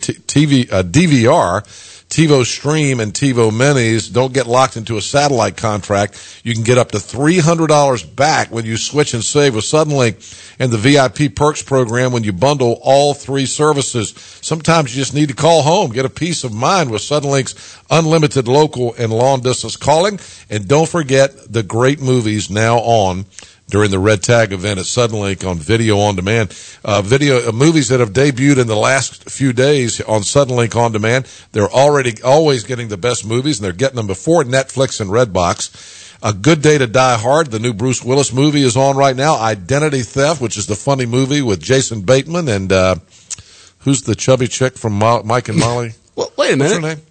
DVR, TiVo Stream, and TiVo Minis. Don't get locked into a satellite contract. You can get up to $300 back when you switch and save with Suddenlink and the VIP Perks program when you bundle all 3 services. Sometimes you just need to call home. Get a peace of mind with Suddenlink's unlimited local and long-distance calling. And don't forget the great movies now on during the Red Tag event at Suddenlink on video on demand. Movies that have debuted in the last few days on Suddenlink on demand. They're always getting the best movies, and they're getting them before Netflix and Redbox. A Good Day to Die Hard, the new Bruce Willis movie, is on right now. Identity Theft, which is the funny movie with Jason Bateman and who's the chubby chick from Mike and Molly? Well, wait a minute. What's her name?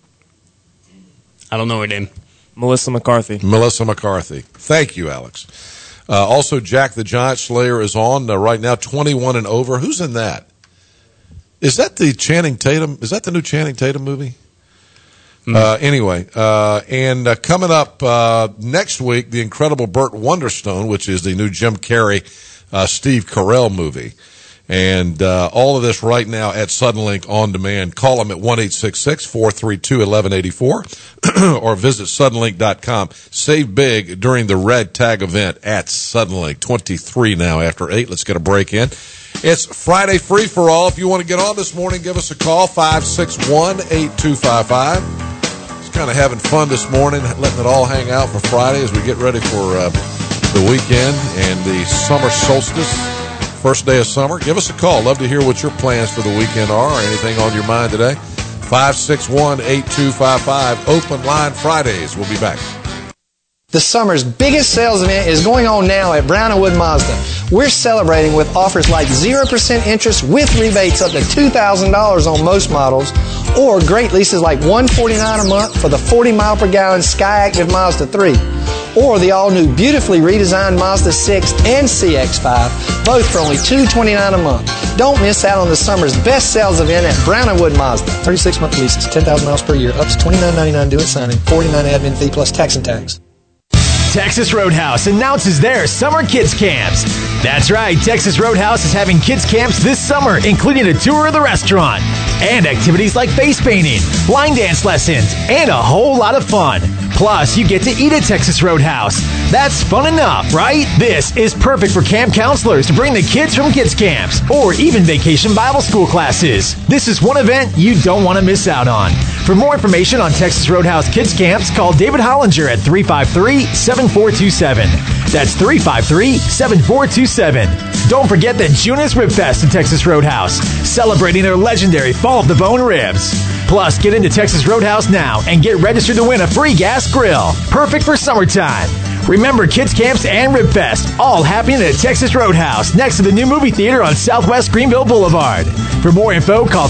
I don't know her name. Melissa McCarthy. Melissa McCarthy. Thank you, Alex. Also, Jack the Giant Slayer is on right now, 21 and over. Who's in that? Is that the Channing Tatum? Is that the new Channing Tatum movie? Anyway, and coming up next week, the incredible Burt Wonderstone, which is the new Jim Carrey, Steve Carell movie. And all of this right now at Suddenlink On Demand. Call them at 1-866-432-1184 or visit Suddenlink.com. Save big during the Red Tag event at Suddenlink. 23 now after 8. Let's get a break in. It's Friday Free for All. If you want to get on this morning, give us a call, 561-8255. Just kind of having fun this morning, letting it all hang out for Friday as we get ready for the weekend and the summer solstice. First day of summer. Give us a call. Love to hear what your plans for the weekend are or anything on your mind today. 561-8255. Open line Fridays. We'll be back. The summer's biggest sales event is going on now at Brown & Wood Mazda. We're celebrating with offers like 0% interest with rebates up to $2,000 on most models, or great leases like $149 a month for the 40-mile-per-gallon Skyactiv Mazda 3, or the all-new beautifully redesigned Mazda 6 and CX-5, both for only $229 a month. Don't miss out on the summer's best sales event at Brown & Wood Mazda. 36-month leases, 10,000 miles per year, up to $29.99 due at signing, $49 admin fee plus tax and tags. Texas Roadhouse announces their summer kids camps. That's right, Texas Roadhouse is having kids camps this summer, including a tour of the restaurant and activities like face painting, line dance lessons, and a whole lot of fun. Plus, you get to eat at Texas Roadhouse. That's fun enough, right? This is perfect for camp counselors to bring the kids from kids camps or even vacation Bible school classes. This is one event you don't want to miss out on. For more information on Texas Roadhouse Kids Camps, call David Hollinger at 353-7427. That's 353-7427. Don't forget that June is Rib Fest at Texas Roadhouse, celebrating their legendary Fall of the Bone ribs. Plus, get into Texas Roadhouse now and get registered to win a free gas grill. Perfect for summertime. Remember, Kids Camps and Rib Fest, all happening at Texas Roadhouse, next to the new movie theater on Southwest Greenville Boulevard. For more info, call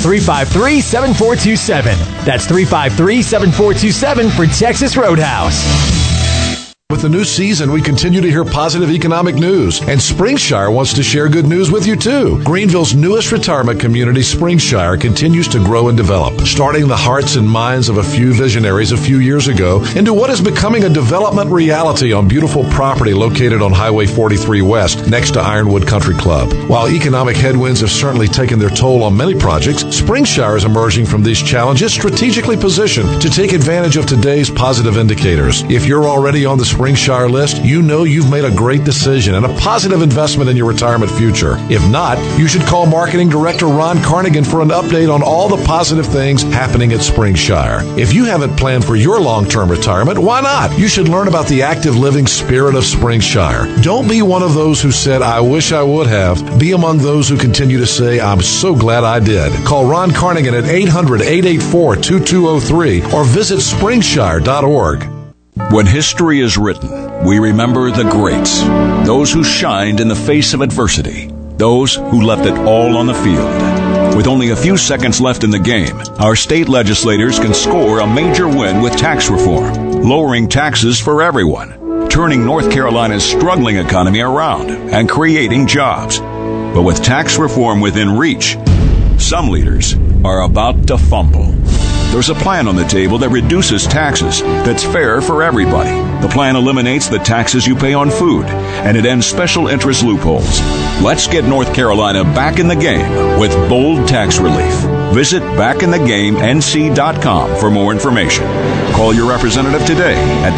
353-7427. That's 353-7427 for Texas Roadhouse. With the new season, we continue to hear positive economic news, and Springshire wants to share good news with you too. Greenville's newest retirement community, Springshire, continues to grow and develop, starting the hearts and minds of a few visionaries a few years ago into what is becoming a development reality on beautiful property located on Highway 43 West next to Ironwood Country Club. While economic headwinds have certainly taken their toll on many projects, Springshire is emerging from these challenges strategically positioned to take advantage of today's positive indicators. If you're already on the Springshire list, you know you've made a great decision and a positive investment in your retirement future. If not, you should call Marketing Director Ron Carnigan for an update on all the positive things happening at Springshire. If you haven't planned for your long-term retirement, why not? You should learn about the active living spirit of Springshire. Don't be one of those who said, I wish I would have. Be among those who continue to say, I'm so glad I did. Call Ron Carnigan at 800-884-2203 or visit springshire.org. When history is written, we remember the greats, those who shined in the face of adversity, those who left it all on the field. With only a few seconds left in the game, our state legislators can score a major win with tax reform, lowering taxes for everyone, turning North Carolina's struggling economy around, and creating jobs. But with tax reform within reach, some leaders are about to fumble. There's a plan on the table that reduces taxes, that's fair for everybody. The plan eliminates the taxes you pay on food, and it ends special interest loopholes. Let's get North Carolina back in the game with bold tax relief. Visit backintheGameNC.com for more information. Call your representative today at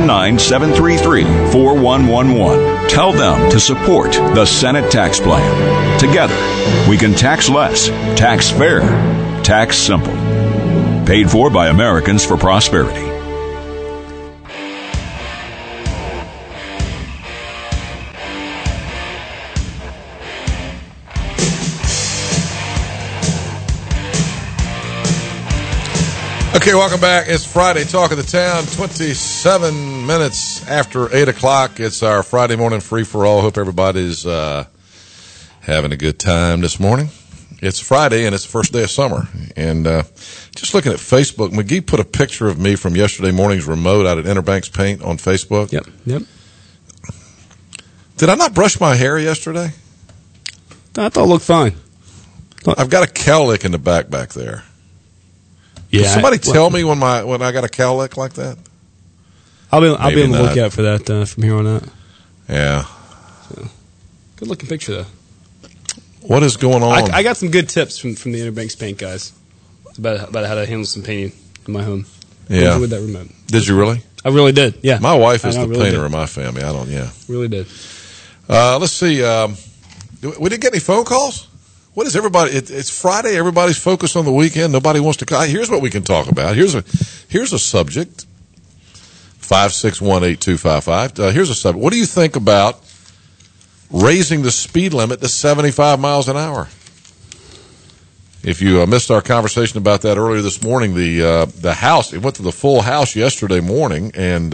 919-733-4111. Tell them to support the Senate tax plan. Together, we can tax less, tax fair, tax simple. Paid for by Americans for Prosperity. Okay, welcome back. It's Friday Talk of the Town, 27 minutes after 8 o'clock. It's our Friday morning free-for-all. Hope everybody's having a good time this morning. It's Friday, and it's the first day of summer. And just looking at Facebook, McGee put a picture of me from yesterday morning's remote out at Interbanks Paint on Facebook. Yep. Did I not brush my hair yesterday? I thought it looked fine. I've got a cowlick in the back there. Yeah. Can somebody tell me when I got a cowlick like that? I'll be on the lookout for that from here on out. Yeah. So, good looking picture though. What is going on? I got some good tips from the Interbanks Paint guys about how to handle some painting in my home. Yeah. With that remote. Did you really? I really did. Yeah. My wife is the painter of my family. Really did. Let's see. We didn't get any phone calls? What is everybody? It's Friday. Everybody's focused on the weekend. Nobody wants to call. Here's what we can talk about. Here's a subject. 561-8255. Here's a subject. What do you think about raising the speed limit to 75 miles an hour? If you missed our conversation about that earlier this morning, the House, it went to the full House yesterday morning, and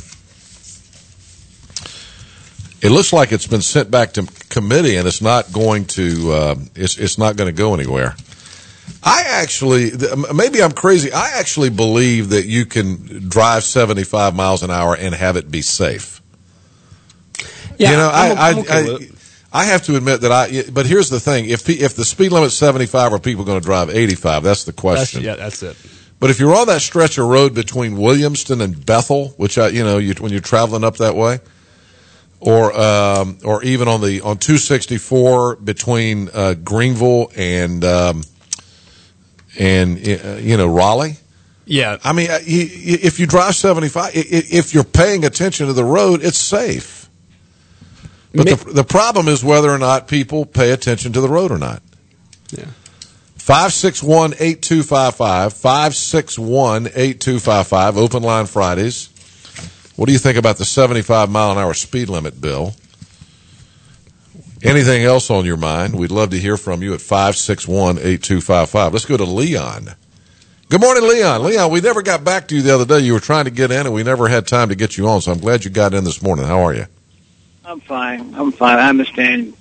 it looks like it's been sent back to committee, and it's not going to it's not going to go anywhere. I actually, maybe I'm crazy, I actually believe that you can drive 75 miles an hour and have it be safe. Yeah, you know, I'm okay with it. I have to admit that but here's the thing, if the speed limit's 75, are people going to drive 85? That's the question. That's it. But if you're on that stretch of road between Williamston and Bethel, which when you're traveling up that way, or even on 264 between Greenville and Raleigh. Yeah. I mean, if you drive 75, if you're paying attention to the road, it's safe. But the problem is whether or not people pay attention to the road or not. Yeah. 561-8255, 561-8255, open line Fridays. What do you think about the 75-mile-an-hour speed limit bill? Anything else on your mind? We'd love to hear from you at 561-8255. Let's go to Leon. Good morning, Leon. Leon, we never got back to you the other day. You were trying to get in, and we never had time to get you on, so I'm glad you got in this morning. How are you? I'm fine. I understand.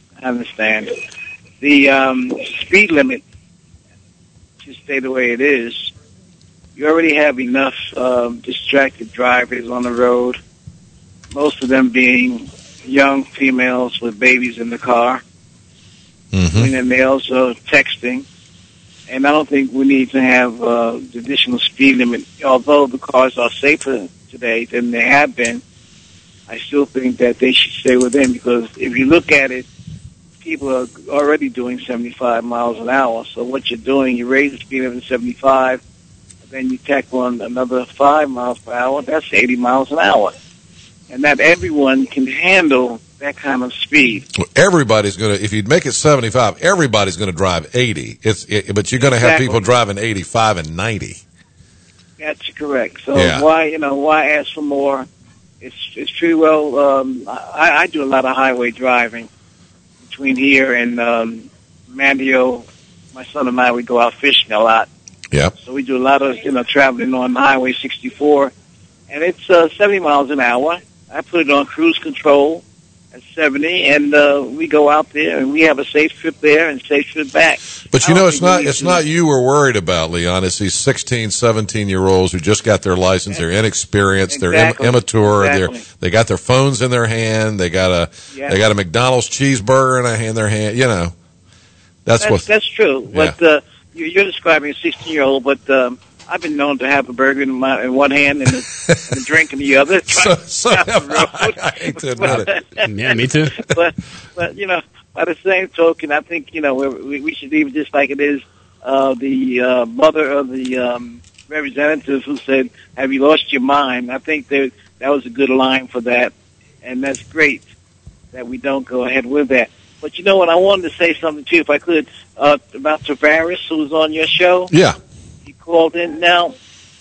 The speed limit should stay the way it is. You already have enough distracted drivers on the road. most of them being young females with babies in the car, doing their nails or texting. And I don't think we need to have the additional speed limit. Although the cars are safer today than they have been, I still think that they should stay within, because if you look at it, people are already doing 75 miles an hour. So what you're doing, you raise the speed limit to 75, and then you tack on another 5 miles per hour. That's 80 miles an hour. And not everyone can handle that kind of speed. Well, everybody's going to, if you make it 75, everybody's going to drive 80. But you're going to have people driving 85 and 90. That's correct. So why ask for more? It's pretty well. I do a lot of highway driving between here and Mandio. My son and I, we go out fishing a lot. Yeah. So we do a lot of traveling on Highway 64, and it's 70 miles an hour. I put it on cruise control at 70, and we go out there, and we have a safe trip there and safe trip back. But it's not you we're worried about, Leon. It's these 16, 17-year-olds who just got their license. They're inexperienced. They're immature. Exactly. They got their phones in their hand. They got a McDonald's cheeseburger in their hand. That's true. Yeah. But you're describing a 16-year-old, but I've been known to have a burger in one hand and a drink in the other. I hate to admit it. Yeah, me too. but by the same token, I think we should leave it just like it is. The mother of the representative who said, "Have you lost your mind?" I think that was a good line for that, and that's great that we don't go ahead with that. But you know what? I wanted to say something too, if I could, about Tavares, who was on your show. Yeah. He called in. Now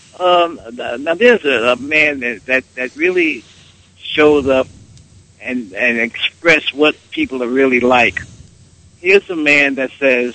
there's a man that really shows up and express what people are really like. Here's a man that says,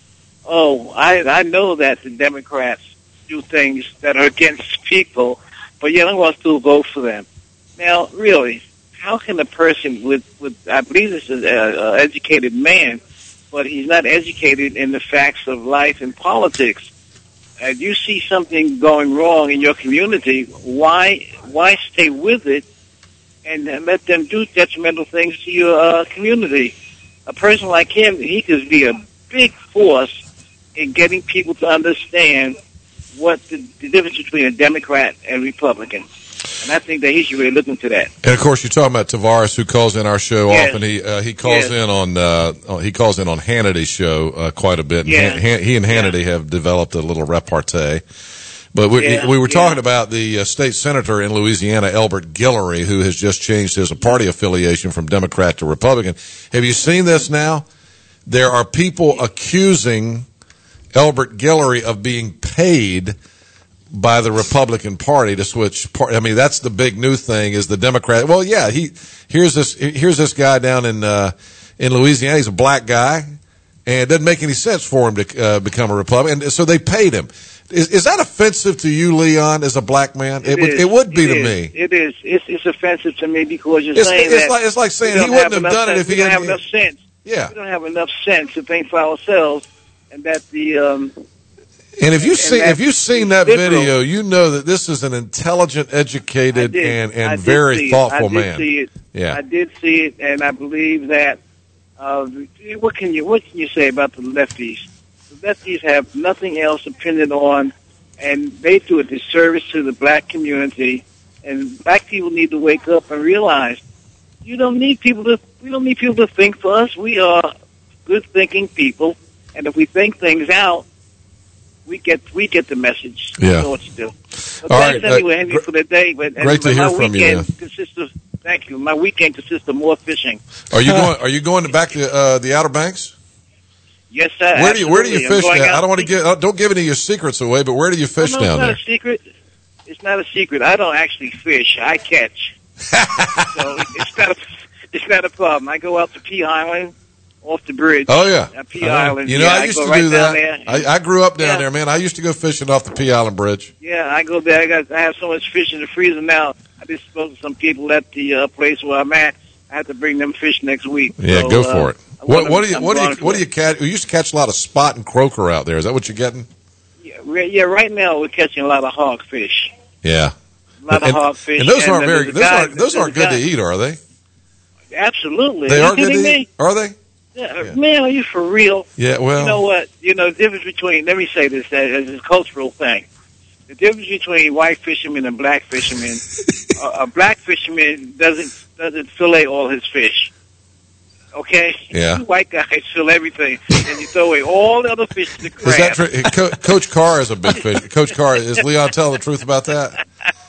I know that the Democrats do things that are against people, but yet I want to vote for them. Now, really, how can a person with I believe this is an educated man, but he's not educated in the facts of life and politics. You see something going wrong in your community, why stay with it and let them do detrimental things to your community? A person like him, he could be a big force in getting people to understand what the difference between a Democrat and Republican. And I think that he should really look into that. And of course, you're talking about Tavares, who calls in our show often. He calls in on Hannity's show quite a bit. And he and Hannity have developed a little repartee. But we were talking about the state senator in Louisiana, Elbert Guillory, who has just changed his party affiliation from Democrat to Republican. Have you seen this now? There are people accusing Elbert Guillory of being paid by the Republican Party to switch party. I mean, that's the big new thing is the Democrat. Well, yeah, here's this guy down in Louisiana. He's a black guy, and it doesn't make any sense for him to become a Republican. And so they paid him. Is that offensive to you, Leon, as a black man? It would be to me. It is. It's offensive to me because you're saying it's like saying he wouldn't have done it if he didn't have enough sense. Yeah, we don't have enough sense to think for ourselves, and that the. And if you've seen that video, you know that this is an intelligent, educated, and very thoughtful man. I did see it, and I believe that. What can you say about the lefties? The lefties have nothing else dependent on, and they do a disservice to the black community. And black people need to wake up and realize we don't need people to think for us. We are good thinking people, and if we think things out, we get the message. Yeah. We know what to do. But all that's right, anyway, Henry, for the day. But great to hear from you. Thank you. My weekend consists of more fishing. Are you going back to the Outer Banks? Yes, sir. Where do you fish now? I don't want to don't give any of your secrets away, but where do you fish down there? It's not a secret. It's not a secret. I don't actually fish. I catch. So it's not a problem. I go out to Pea Island. Off the bridge. Oh, yeah. Pea Island. You know, I used to do that. I grew up down there, man. I used to go fishing off the Pea Island Bridge. Yeah, I go there. I have so much fish in the freezer now. I just spoke to some people at the place where I'm at. I have to bring them fish next week. Yeah, so, go for it. What do you catch? We used to catch a lot of spot and croaker out there. Is that what you're getting? Yeah. Right now we're catching a lot of hogfish. Yeah. A lot of hogfish. And those aren't there's aren't good to eat, are they? Absolutely. They are you good kidding to me? eat. Are they? Yeah. Man, are you for real? Yeah, well. You know what? You know, the difference between, let me say this, as a cultural thing. The difference between white fishermen and black fishermen, a black fisherman doesn't fillet all his fish. Okay? Yeah. You white guys fill everything, and you throw away all the other fish to the crab. Is that true? Coach Carr is a big fish. Coach Carr, is Leon telling the truth about that?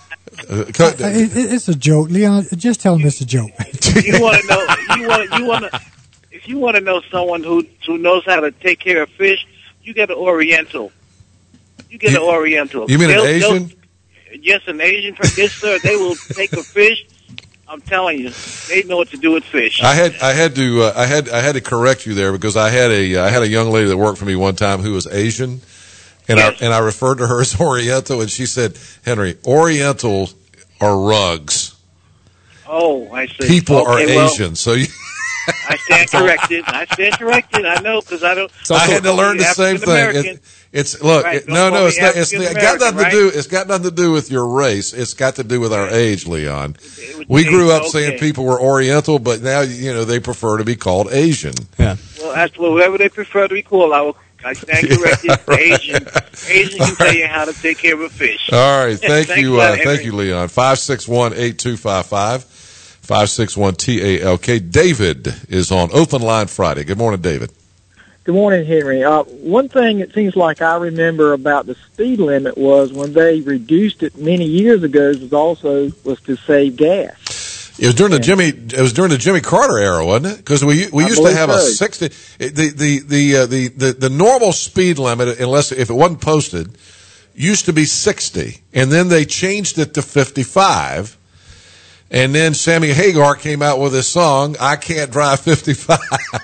It's a joke, Leon. Just tell him it's a joke. You want to know? If you want to know someone who knows how to take care of fish, you get an Oriental. You get an Oriental. You mean an Asian? Yes, an Asian. Yes, sir. They will take a fish. I'm telling you, they know what to do with fish. I had to correct you there because I had a young lady that worked for me one time who was Asian, and I referred to her as Oriental, and she said, "Henry, Orientals are rugs. Oh, I see. People are well, Asian, so you." I stand corrected. I know because I don't. I had to learn the same thing. It's look, right, no, it's not. It's got nothing to do. It's got nothing to do with your race. It's got to do with our age, Leon. We grew up saying people were Oriental, but now they prefer to be called Asian. Yeah. Well, that's whatever they prefer to be called. I stand corrected. Asian can tell you how to take care of a fish. All right, thank you, Leon. 561-8255. 561-TALK. David is on Open Line Friday. Good morning, David. Good morning, Henry. One thing it seems like I remember about the speed limit was when they reduced it many years ago was to save gas. It was during the Jimmy Carter era, wasn't it? Because we used to have a 60. The normal speed limit, unless if it wasn't posted, used to be 60, and then they changed it to 55. And then Sammy Hagar came out with his song, "I Can't Drive 55."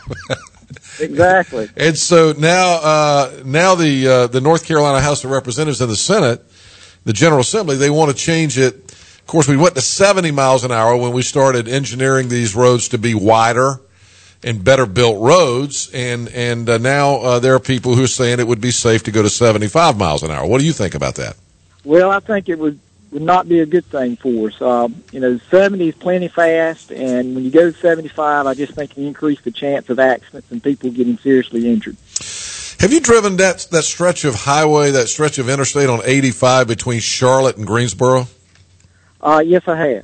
Exactly. And so now the North Carolina House of Representatives and the Senate, the General Assembly, they want to change it. Of course, we went to 70 miles an hour when we started engineering these roads to be wider and better built roads. And now there are people who are saying it would be safe to go to 75 miles an hour. What do you think about that? Well, I think it would not be a good thing for us. 70 is plenty fast, and when you go to 75, I just think you increase the chance of accidents and people getting seriously injured. Have you driven that stretch of highway, that stretch of interstate on 85 between Charlotte and Greensboro? Yes, I have.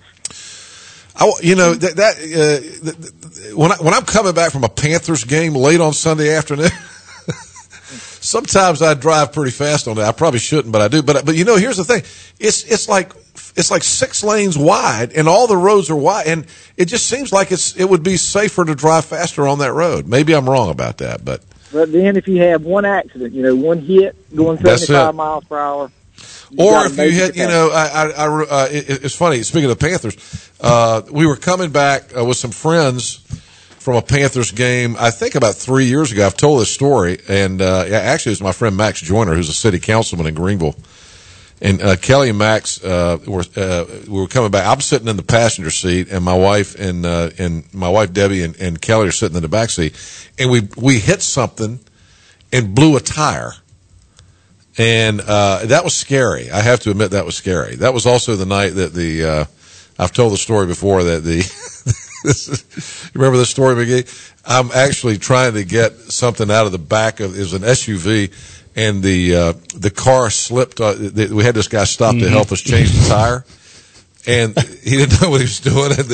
When I'm coming back from a Panthers game late on Sunday afternoon, sometimes I drive pretty fast on that. I probably shouldn't, but I do. But here's the thing: it's like 6 lanes wide, and all the roads are wide, and it just seems like it would be safer to drive faster on that road. Maybe I'm wrong about that, but then if you have one accident, one hit going 75 miles per hour, or if you hit, it's funny. Speaking of the Panthers, we were coming back with some friends from a Panthers game, I think about 3 years ago. I've told this story, and actually it was my friend Max Joyner, who's a city councilman in Greenville. And Kelly and Max we were coming back. I'm sitting in the passenger seat, and my wife and my wife Debbie and Kelly are sitting in the back seat, and we hit something and blew a tire. And that was scary. I have to admit that was scary. That was also the night that I've told the story before that you remember this story, McGee? I'm actually trying to get something out of the back of it was an SUV, and the car slipped. We had this guy stop to help us change the tire, and he didn't know what he was doing. And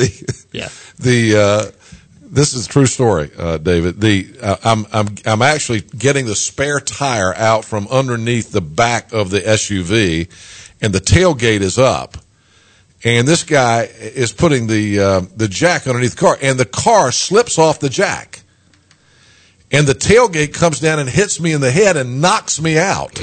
this is a true story, David. I'm actually getting the spare tire out from underneath the back of the SUV, and the tailgate is up. And this guy is putting the jack underneath the car, and the car slips off the jack. And the tailgate comes down and hits me in the head and knocks me out.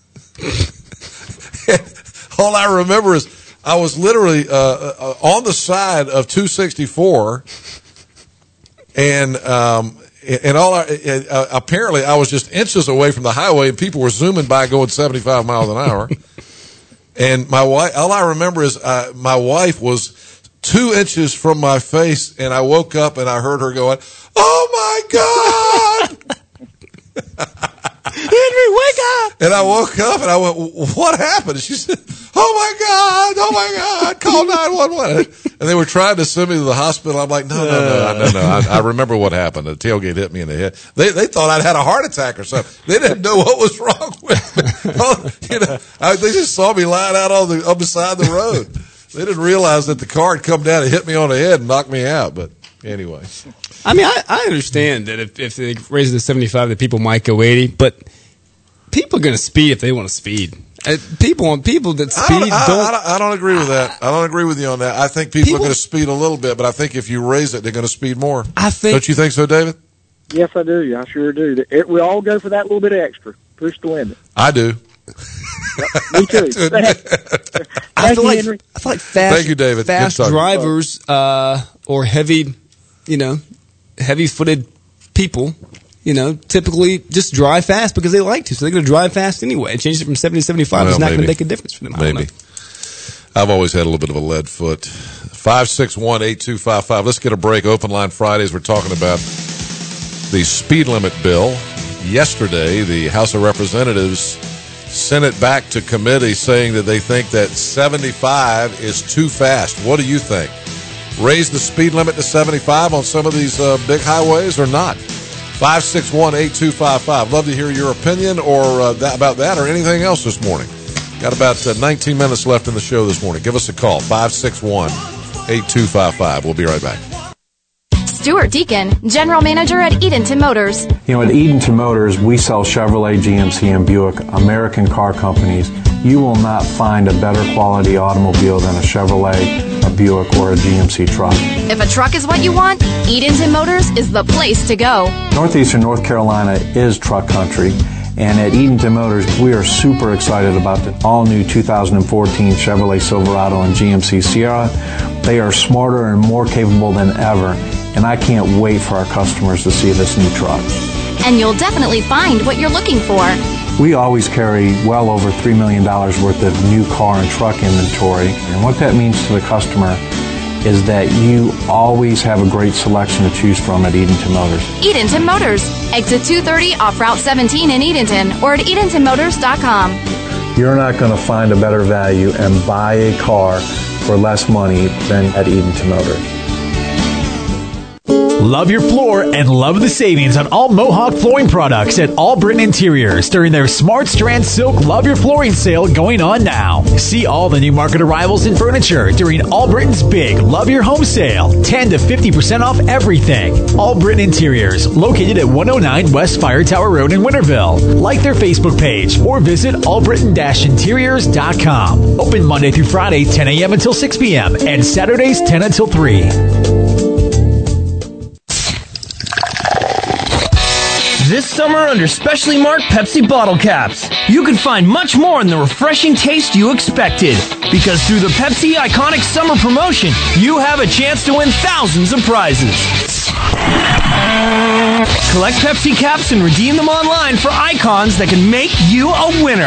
All I remember is I was literally on the side of 264, and apparently I was just inches away from the highway, and people were zooming by going 75 miles an hour. And my wife, all I remember is my wife was 2 inches from my face, and I woke up and I heard her going, "Oh my God!" Henry, wake up! And I woke up and I went, "What happened?" And she said, oh my God, call 911. And they were trying to send me to the hospital. I'm like, no. I remember what happened. The tailgate hit me in the head. They thought I'd had a heart attack or something. They didn't know what was wrong with me. They just saw me lying out on the side of the road. They didn't realize that the car had come down and hit me on the head and knocked me out. But anyway. I mean, I understand that if they raise it to 75, that people might go 80, but people are going to speed if they want to speed. People that speed I don't agree with that. I don't agree with you on that. I think people are going to speed a little bit, but I think if you raise it, they're going to speed more. Don't you think so, David? Yes, I do. I sure do. We all go for that little bit extra. Push the limit. I do. Me too. I feel like fast. Thank you, David. Fast drivers or heavy-footed people, typically just drive fast because they like to. So they're going to drive fast anyway. And change it from 70 to 75 is not going to make a difference for them. Maybe. I've always had a little bit of a lead foot. 561-8255. Let's get a break. Open Line Fridays. We're talking about the speed limit bill. Yesterday, the House of Representatives sent it back to committee saying that they think that 75 is too fast. What do you think? Raise the speed limit to 75 on some of these big highways or not? 561-8255. Love to hear your opinion or about that or anything else this morning. Got about 19 minutes left in the show this morning. Give us a call, 561-8255. We'll be right back. Stuart Deacon, General Manager at Edenton Motors. At Edenton Motors, we sell Chevrolet, GMC, and Buick, American car companies. You will not find a better quality automobile than a Chevrolet, a Buick, or a GMC truck. If a truck is what you want, Edenton Motors is the place to go. Northeastern North Carolina is truck country. And at Edenton Motors, we are super excited about the all-new 2014 Chevrolet Silverado and GMC Sierra. They are smarter and more capable than ever, and I can't wait for our customers to see this new truck. And you'll definitely find what you're looking for. We always carry well over $3 million worth of new car and truck inventory, and what that means to the customer is that you always have a great selection to choose from at Edenton Motors. Edenton Motors, exit 230 off Route 17 in Edenton or at EdentonMotors.com. You're not going to find a better value and buy a car for less money than at Edenton Motors. Love your floor and love the savings on all Mohawk flooring products at Albritton Interiors during their Smart Strand Silk Love Your Flooring sale going on now. See all the new market arrivals in furniture during Albritton's big Love Your Home sale. 10 to 50% off everything. Albritton Interiors, located at 109 West Fire Tower Road in Winterville. Like their Facebook page or visit albritton-interiors.com. Open Monday through Friday, 10 a.m. until 6 p.m. and Saturdays, 10 until 3. This summer under specially marked Pepsi bottle caps, you can find much more in the refreshing taste you expected. Because through the Pepsi Iconic Summer Promotion, you have a chance to win thousands of prizes. Collect Pepsi caps and redeem them online for icons that can make you a winner.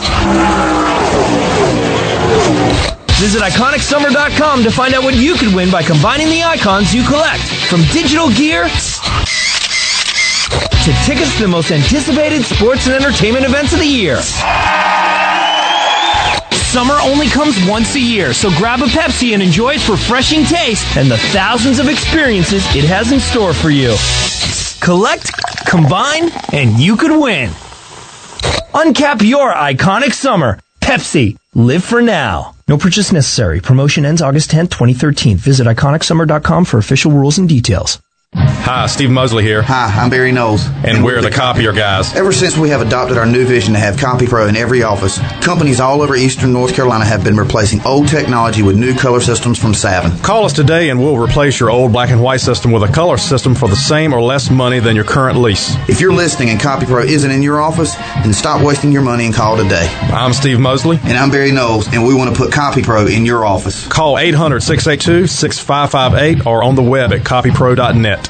Visit IconicSummer.com to find out what you could win by combining the icons you collect, from digital gear to tickets to the most anticipated sports and entertainment events of the year. Summer only comes once a year, so grab a Pepsi and enjoy its refreshing taste and the thousands of experiences it has in store for you. Collect, combine, and you could win. Uncap your iconic summer. Pepsi. Live for now. No purchase necessary. Promotion ends August 10th, 2013. Visit IconicSummer.com for official rules and details. Hi, Steve Mosley here. Hi, I'm Barry Knowles. And we're the Copier Guys. Ever since we have adopted our new vision to have CopyPro in every office, companies all over eastern North Carolina have been replacing old technology with new color systems from Savin. Call us today and we'll replace your old black and white system with a color system for the same or less money than your current lease. If you're listening and CopyPro isn't in your office, then stop wasting your money and call today. I'm Steve Mosley. And I'm Barry Knowles, and we want to put CopyPro in your office. Call 800-682-6558 or on the web at copypro.net.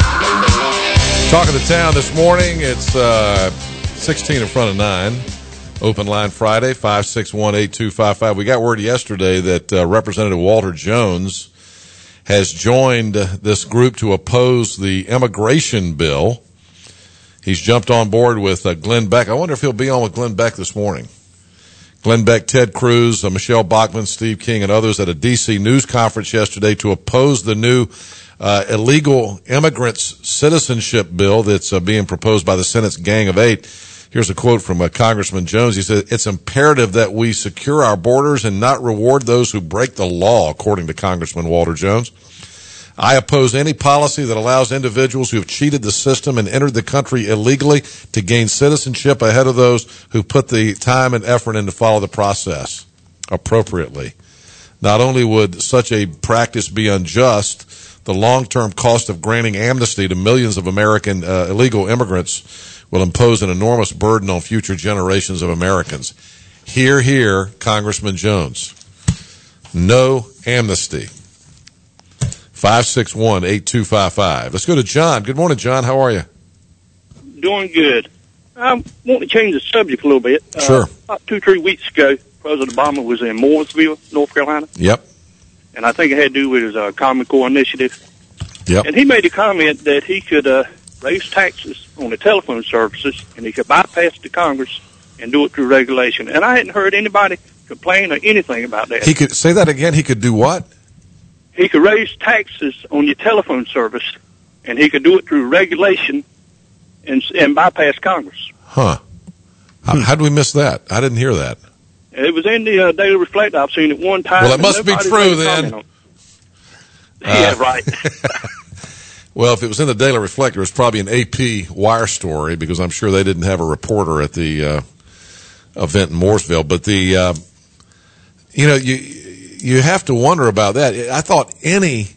Talking to town this morning. It's 16 in front of 9. Open line Friday, 561-8255. We got word yesterday that Representative Walter Jones has joined this group to oppose the immigration bill. He's jumped on board with Glenn Beck. I wonder if he'll be on with Glenn Beck this morning. Glenn Beck, Ted Cruz, Michelle Bachmann, Steve King, and others at a D.C. news conference yesterday to oppose the new illegal immigrants citizenship bill that's being proposed by the Senate's Gang of Eight. Here's a quote from Congressman Jones. He said, "It's imperative that we secure our borders and not reward those who break the law," according to Congressman Walter Jones. "I oppose any policy that allows individuals who have cheated the system and entered the country illegally to gain citizenship ahead of those who put the time and effort in to follow the process appropriately. Not only would such a practice be unjust, the long-term cost of granting amnesty to millions of American illegal immigrants will impose an enormous burden on future generations of Americans." Hear, hear, Congressman Jones. No amnesty. 561-8255. Let's go to John. Good morning, John. How are you? Doing good. I want to change the subject a little bit. Sure. About 2-3 weeks ago, President Obama was in Mooresville, North Carolina. Yep. And I think it had to do with his Common Core initiative. Yep. And he made a comment that he could raise taxes on the telephone services, and he could bypass the Congress and do it through regulation. And I hadn't heard anybody complain or anything about that. He could say that again. He could do what? He could raise taxes on your telephone service, and he could do it through regulation and bypass Congress. Huh. How did we miss that? I didn't hear that. It was in the Daily Reflector. I've seen it one time. Well, it must be true then. Yeah, right. Well, if it was in the Daily Reflector, it's probably an AP wire story because I'm sure they didn't have a reporter at the event in Mooresville. But you have to wonder about that. I thought any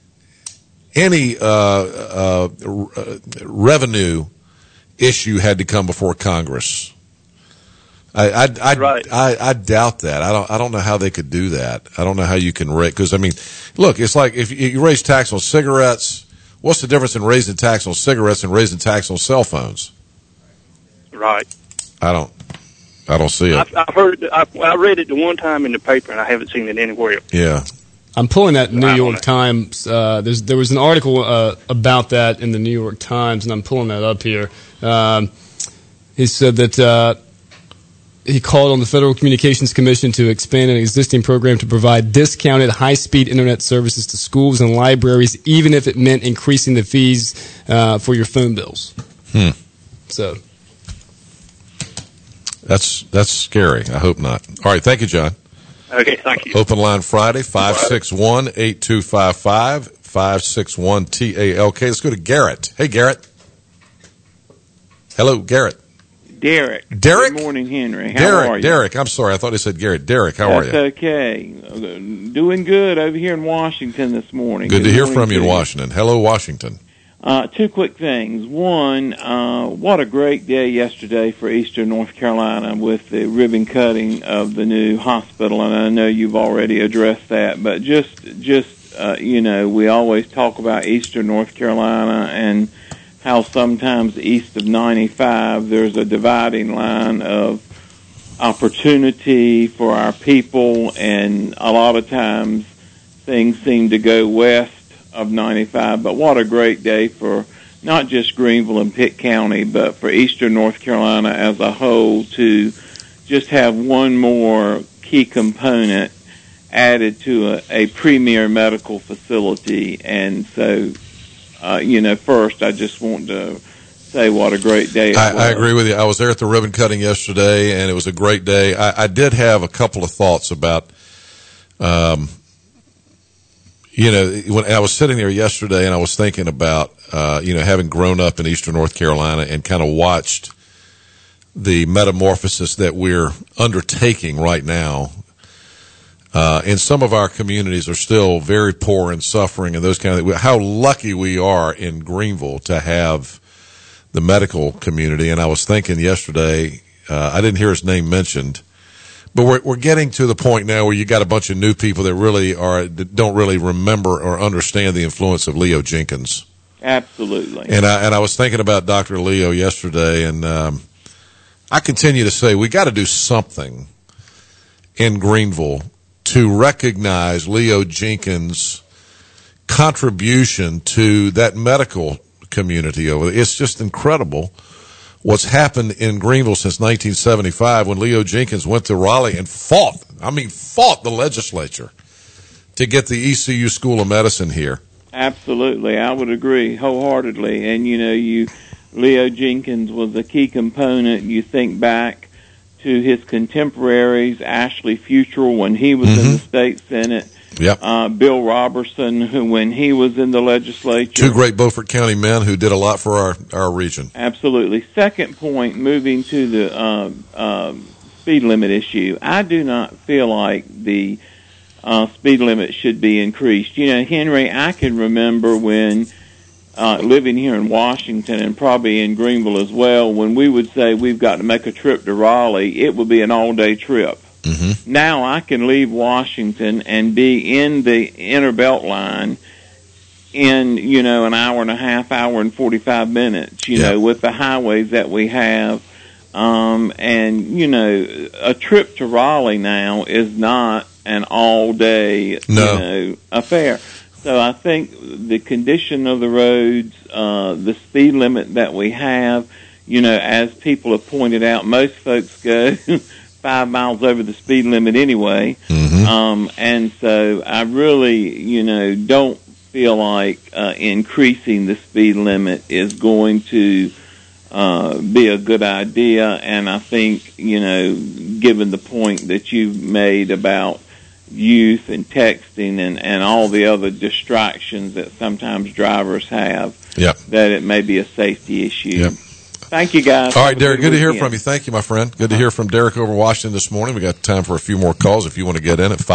revenue issue had to come before Congress. I doubt that. I don't know how they could do that. I don't know how you can rate, because I mean, look, it's like if you raise tax on cigarettes, what's the difference in raising tax on cigarettes and raising tax on cell phones? Right. I don't see it. I've heard. I read it the one time in the paper, and I haven't seen it anywhere. Yeah. I'm pulling that New York Times. There was an article about that in the New York Times, and I'm pulling that up here. He said that he called on the Federal Communications Commission to expand an existing program to provide discounted high-speed internet services to schools and libraries, even if it meant increasing the fees for your phone bills. So that's scary. I hope not. All right, thank you, John. Okay, thank you. Open line Friday, 561-8255, 561-TALK. Let's go to Garrett. Hey, Garrett. Hello, Garrett. Derek. Derek? Good morning, Henry. How are you? Derek. I'm sorry. I thought he said Garrett. Derek, how are you? That's okay. Doing good over here in Washington this morning. Good to hear from you in Washington. Hello, Washington. Two quick things. One, what a great day yesterday for Eastern North Carolina with the ribbon cutting of the new hospital, and I know you've already addressed that, but just we always talk about Eastern North Carolina and how sometimes east of 95 there's a dividing line of opportunity for our people, and a lot of times things seem to go west of 95. But what a great day for not just Greenville and Pitt County, but for Eastern North Carolina as a whole to just have one more key component added to a premier medical facility. And so first, I just want to say what a great day it was. I agree with you. I was there at the ribbon cutting yesterday, and it was a great day. I did have a couple of thoughts about, when I was sitting there yesterday and I was thinking about, having grown up in Eastern North Carolina and kind of watched the metamorphosis that we're undertaking right now. And some of our communities are still very poor and suffering and those kind of things. How lucky we are in Greenville to have the medical community. And I was thinking yesterday, I didn't hear his name mentioned, but we're getting to the point now where you got a bunch of new people that don't really remember or understand the influence of Leo Jenkins. Absolutely. And I was thinking about Dr. Leo yesterday, and I continue to say we got to do something in Greenville to recognize Leo Jenkins' contribution to that medical community over there. It's just incredible what's happened in Greenville since 1975 when Leo Jenkins went to Raleigh and fought the legislature to get the ECU School of Medicine here. Absolutely. I would agree wholeheartedly. And, Leo Jenkins was a key component. You think back to his contemporaries, Ashley Futrell, when he was in the state Senate. Yep. Bill Robertson, who when he was in the legislature. Two great Beaufort County men who did a lot for our region. Absolutely. Second point, moving to the speed limit issue, I do not feel like the speed limit should be increased. Henry, I can remember when living here in Washington and probably in Greenville as well, when we would say we've got to make a trip to Raleigh, it would be an all-day trip. Mm-hmm. Now I can leave Washington and be in the inner belt line in, an hour and a half, hour and 45 minutes, with the highways that we have. A trip to Raleigh now is not an all-day, affair. So I think the condition of the roads, the speed limit that we have, as people have pointed out, most folks go 5 miles over the speed limit anyway. Mm-hmm. And so I really, don't feel like increasing the speed limit is going to be a good idea. And I think, given the point that you've made about youth and texting and all the other distractions that sometimes drivers have, that it may be a safety issue. Yep. Thank you, guys. All right, Derek, good to hear from you. Thank you, my friend. Good to hear from Derek over Washington this morning. We got time for a few more calls if you want to get in at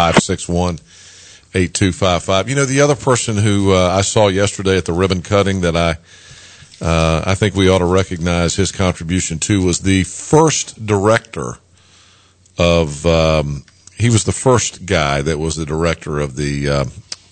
561-8255. The other person who I saw yesterday at the ribbon cutting that I think we ought to recognize his contribution to was the first director of he was the first guy that was the director of the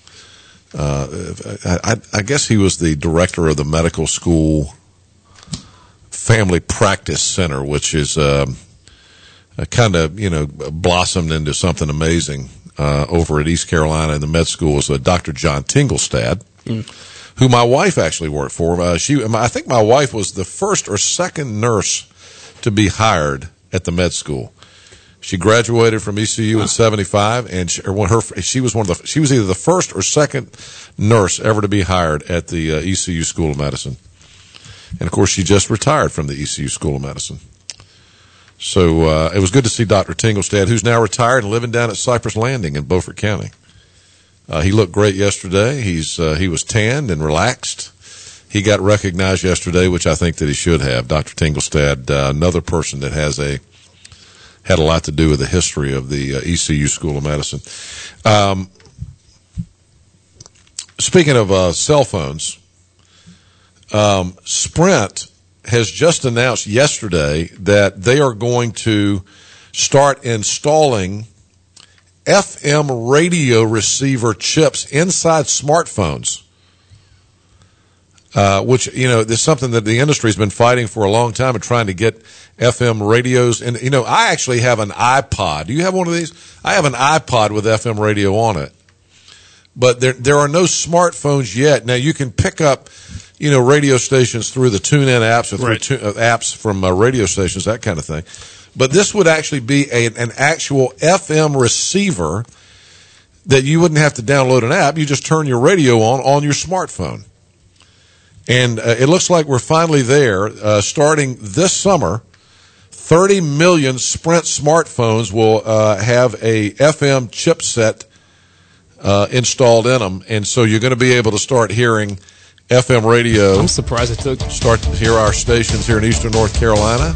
I guess he was the director of the medical school family practice center, which is kind of blossomed into something amazing over at East Carolina in the med school. Is Dr. John Tinglestad, who my wife actually worked for. I think my wife was the first or second nurse to be hired at the med school. She graduated from ECU in '75, and she was either the first or second nurse ever to be hired at the ECU School of Medicine. And of course, she just retired from the ECU School of Medicine. So it was good to see Dr. Tinglestad, who's now retired and living down at Cypress Landing in Beaufort County. He looked great yesterday. He was tanned and relaxed. He got recognized yesterday, which I think that he should have. Dr. Tinglestad, another person that had a lot to do with the history of the ECU School of Medicine. Speaking of cell phones, Sprint has just announced yesterday that they are going to start installing FM radio receiver chips inside smartphones, which, is something that the industry's been fighting for a long time and trying to get FM radios. And, I actually have an iPod. Do you have one of these? I have an iPod with FM radio on it. But there are no smartphones yet. Now, you can pick up, radio stations through the TuneIn apps or through apps from radio stations, that kind of thing. But this would actually be an actual FM receiver that you wouldn't have to download an app. You just turn your radio on your smartphone. And it looks like we're finally there. Starting this summer, 30 million Sprint smartphones will have a FM chipset installed in them. And so you're going to be able to start hearing FM radio. I'm surprised it took. Start to hear our stations here in Eastern North Carolina.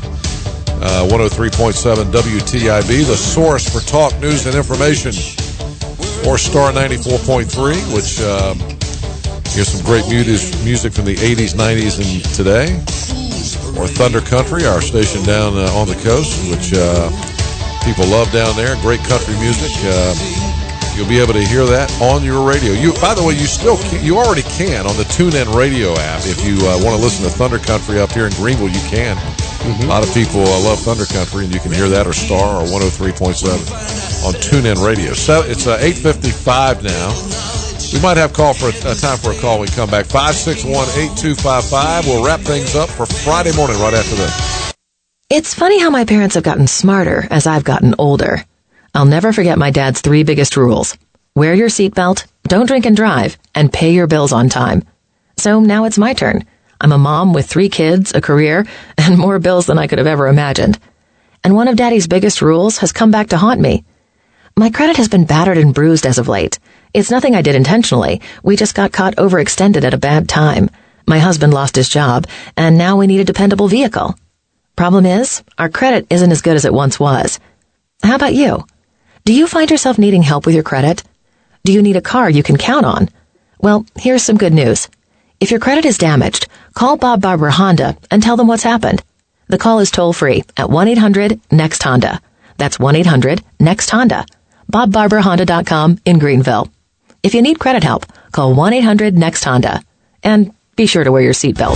103.7 WTIB, the source for talk, news, and information. Or Star 94.3, which here's some great music from the 80s, 90s, and today. Or Thunder Country, our station down on the coast, which people love down there. Great country music. You'll be able to hear that on your radio. By the way, you already can on the TuneIn radio app. If you want to listen to Thunder Country up here in Greenville, you can. A lot of people love Thunder Country, and you can hear that or Star or 103.7 on TuneIn Radio. So it's 8:55 now. We might have time for a call when we come back. 561-8255. We'll wrap things up for Friday morning right after this. It's funny how my parents have gotten smarter as I've gotten older. I'll never forget my dad's 3 biggest rules. Wear your seatbelt, don't drink and drive, and pay your bills on time. So now it's my turn. I'm a mom with 3 kids, a career, and more bills than I could have ever imagined. And one of Daddy's biggest rules has come back to haunt me. My credit has been battered and bruised as of late. It's nothing I did intentionally. We just got caught overextended at a bad time. My husband lost his job, and now we need a dependable vehicle. Problem is, our credit isn't as good as it once was. How about you? Do you find yourself needing help with your credit? Do you need a car you can count on? Well, here's some good news. If your credit is damaged, call Bob Barber Honda and tell them what's happened. The call is toll-free at 1-800-NEXT-HONDA. That's 1-800-NEXT-HONDA. BobBarberHonda.com in Greenville. If you need credit help, call 1-800-NEXT-HONDA. And be sure to wear your seatbelt.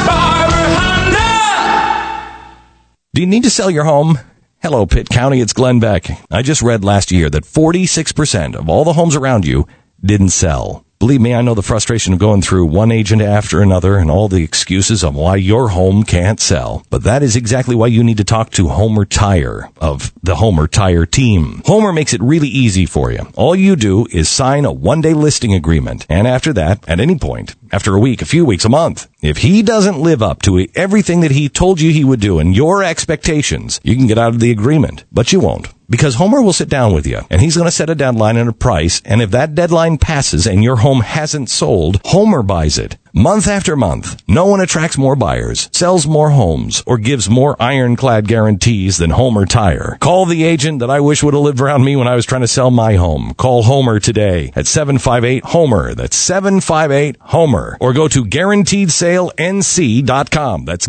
Do you need to sell your home? Hello, Pitt County, it's Glenn Beck. I just read last year that 46% of all the homes around you didn't sell. Believe me, I know the frustration of going through one agent after another and all the excuses on why your home can't sell. But that is exactly why you need to talk to Homer Tire of the Homer Tire team. Homer makes it really easy for you. All you do is sign a one-day listing agreement. And after that, at any point, after a week, a few weeks, a month, if he doesn't live up to everything that he told you he would do and your expectations, you can get out of the agreement. But you won't. Because Homer will sit down with you, and he's going to set a deadline and a price, and if that deadline passes and your home hasn't sold, Homer buys it. Month after month, no one attracts more buyers, sells more homes, or gives more ironclad guarantees than Homer Tire. Call the agent that I wish would have lived around me when I was trying to sell my home. Call Homer today at 758-HOMER. That's 758-HOMER. Or go to GuaranteedSaleNC.com. That's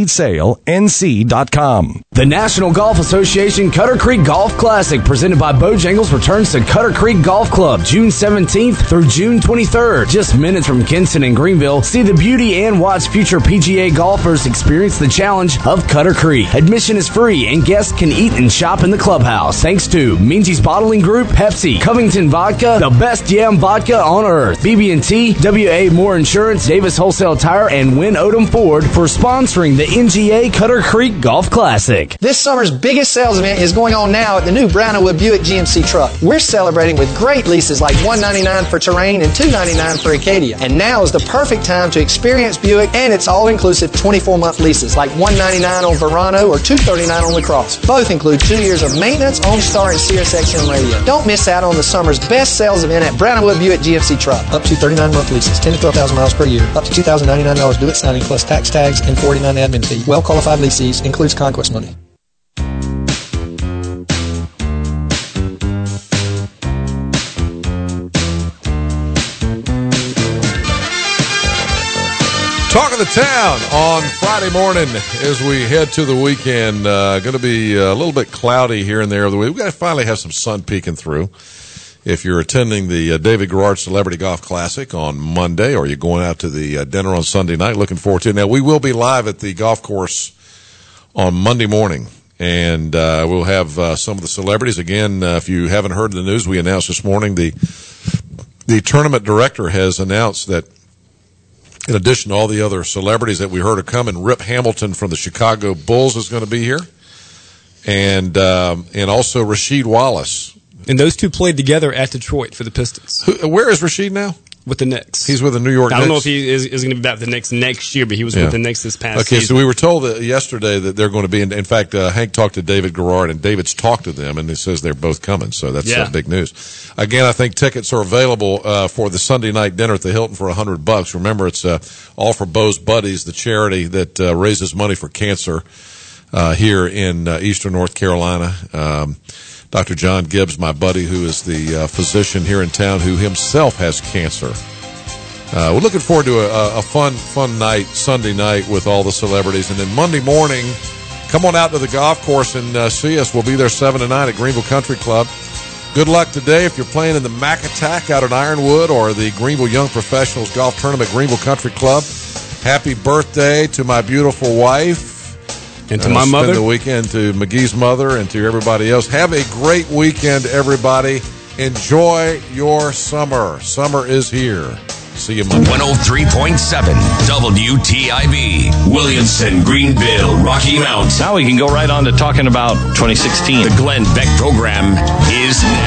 GuaranteedSaleNC.com. The National Golf Association Cutter Creek Golf Classic, presented by Bojangles, returns to Cutter Creek Golf Club June 17th through June 23rd. Just minutes from Kinston and Greenville. See the beauty and watch future PGA golfers experience the challenge of Cutter Creek. Admission is free and guests can eat and shop in the clubhouse. Thanks to Minji's Bottling Group, Pepsi, Covington Vodka, the best yam vodka on earth, BB&T, WA Moore Insurance, Davis Wholesale Tire, and Wynn Odom Ford for sponsoring the NGA Cutter Creek Golf Classic. This summer's biggest sales event is going on now at the new Brown & Wood Buick GMC truck. We're celebrating with great leases like $199 for Terrain and $299 for Acadia. And now is the perfect time to experience Buick, and it's all-inclusive 24-month leases like $199 on Verano or $239 on LaCrosse. Both include 2 years of maintenance, OnStar, and SiriusXM radio. Don't miss out on the summer's best sales event at Brown & Wood Buick GMC truck. Up to 39-month leases, 10 to 12,000 miles per year, up to $2,099 do it signing plus tax tags and $49 admin fee. Well-qualified leasees, includes conquest money. Talk of the town on Friday morning as we head to the weekend. Going to be a little bit cloudy here and there. We've got to finally have some sun peeking through. If you're attending the David Garrard Celebrity Golf Classic on Monday, or you're going out to the dinner on Sunday night, looking forward to it. Now, we will be live at the golf course on Monday morning, and we'll have some of the celebrities. Again, if you haven't heard the news, we announced this morning the tournament director has announced that in addition to all the other celebrities that we heard are coming, Rip Hamilton from the Chicago Bulls is going to be here, and also Rasheed Wallace. And those two played together at Detroit for the Pistons. Where is Rasheed now? With the Knicks. He's with the New York Knicks. I don't know if he is going to be back the Knicks next year, but he was with the Knicks this past season. Okay, so we were told that yesterday that they're going to be, in fact, Hank talked to David Garrard, and David's talked to them, and he says they're both coming, so that's big news. Again, I think tickets are available for the Sunday night dinner at the Hilton for $100. Remember, it's all for Bo's Buddies, the charity that raises money for cancer here in eastern North Carolina. Dr. John Gibbs, my buddy, who is the physician here in town, who himself has cancer. We're looking forward to a fun night, Sunday night, with all the celebrities. And then Monday morning, come on out to the golf course and see us. We'll be there 7 to 9 at Greenville Country Club. Good luck today if you're playing in the Mac Attack out at Ironwood or the Greenville Young Professionals Golf Tournament, Greenville Country Club. Happy birthday to my beautiful wife. And to my mother. Spend the weekend to McGee's mother and to everybody else. Have a great weekend, everybody. Enjoy your summer. Summer is here. See you Monday. 103.7 WTIV. Williamson, Greenville, Rocky Mount. Now we can go right on to talking about 2016. The Glenn Beck program is next.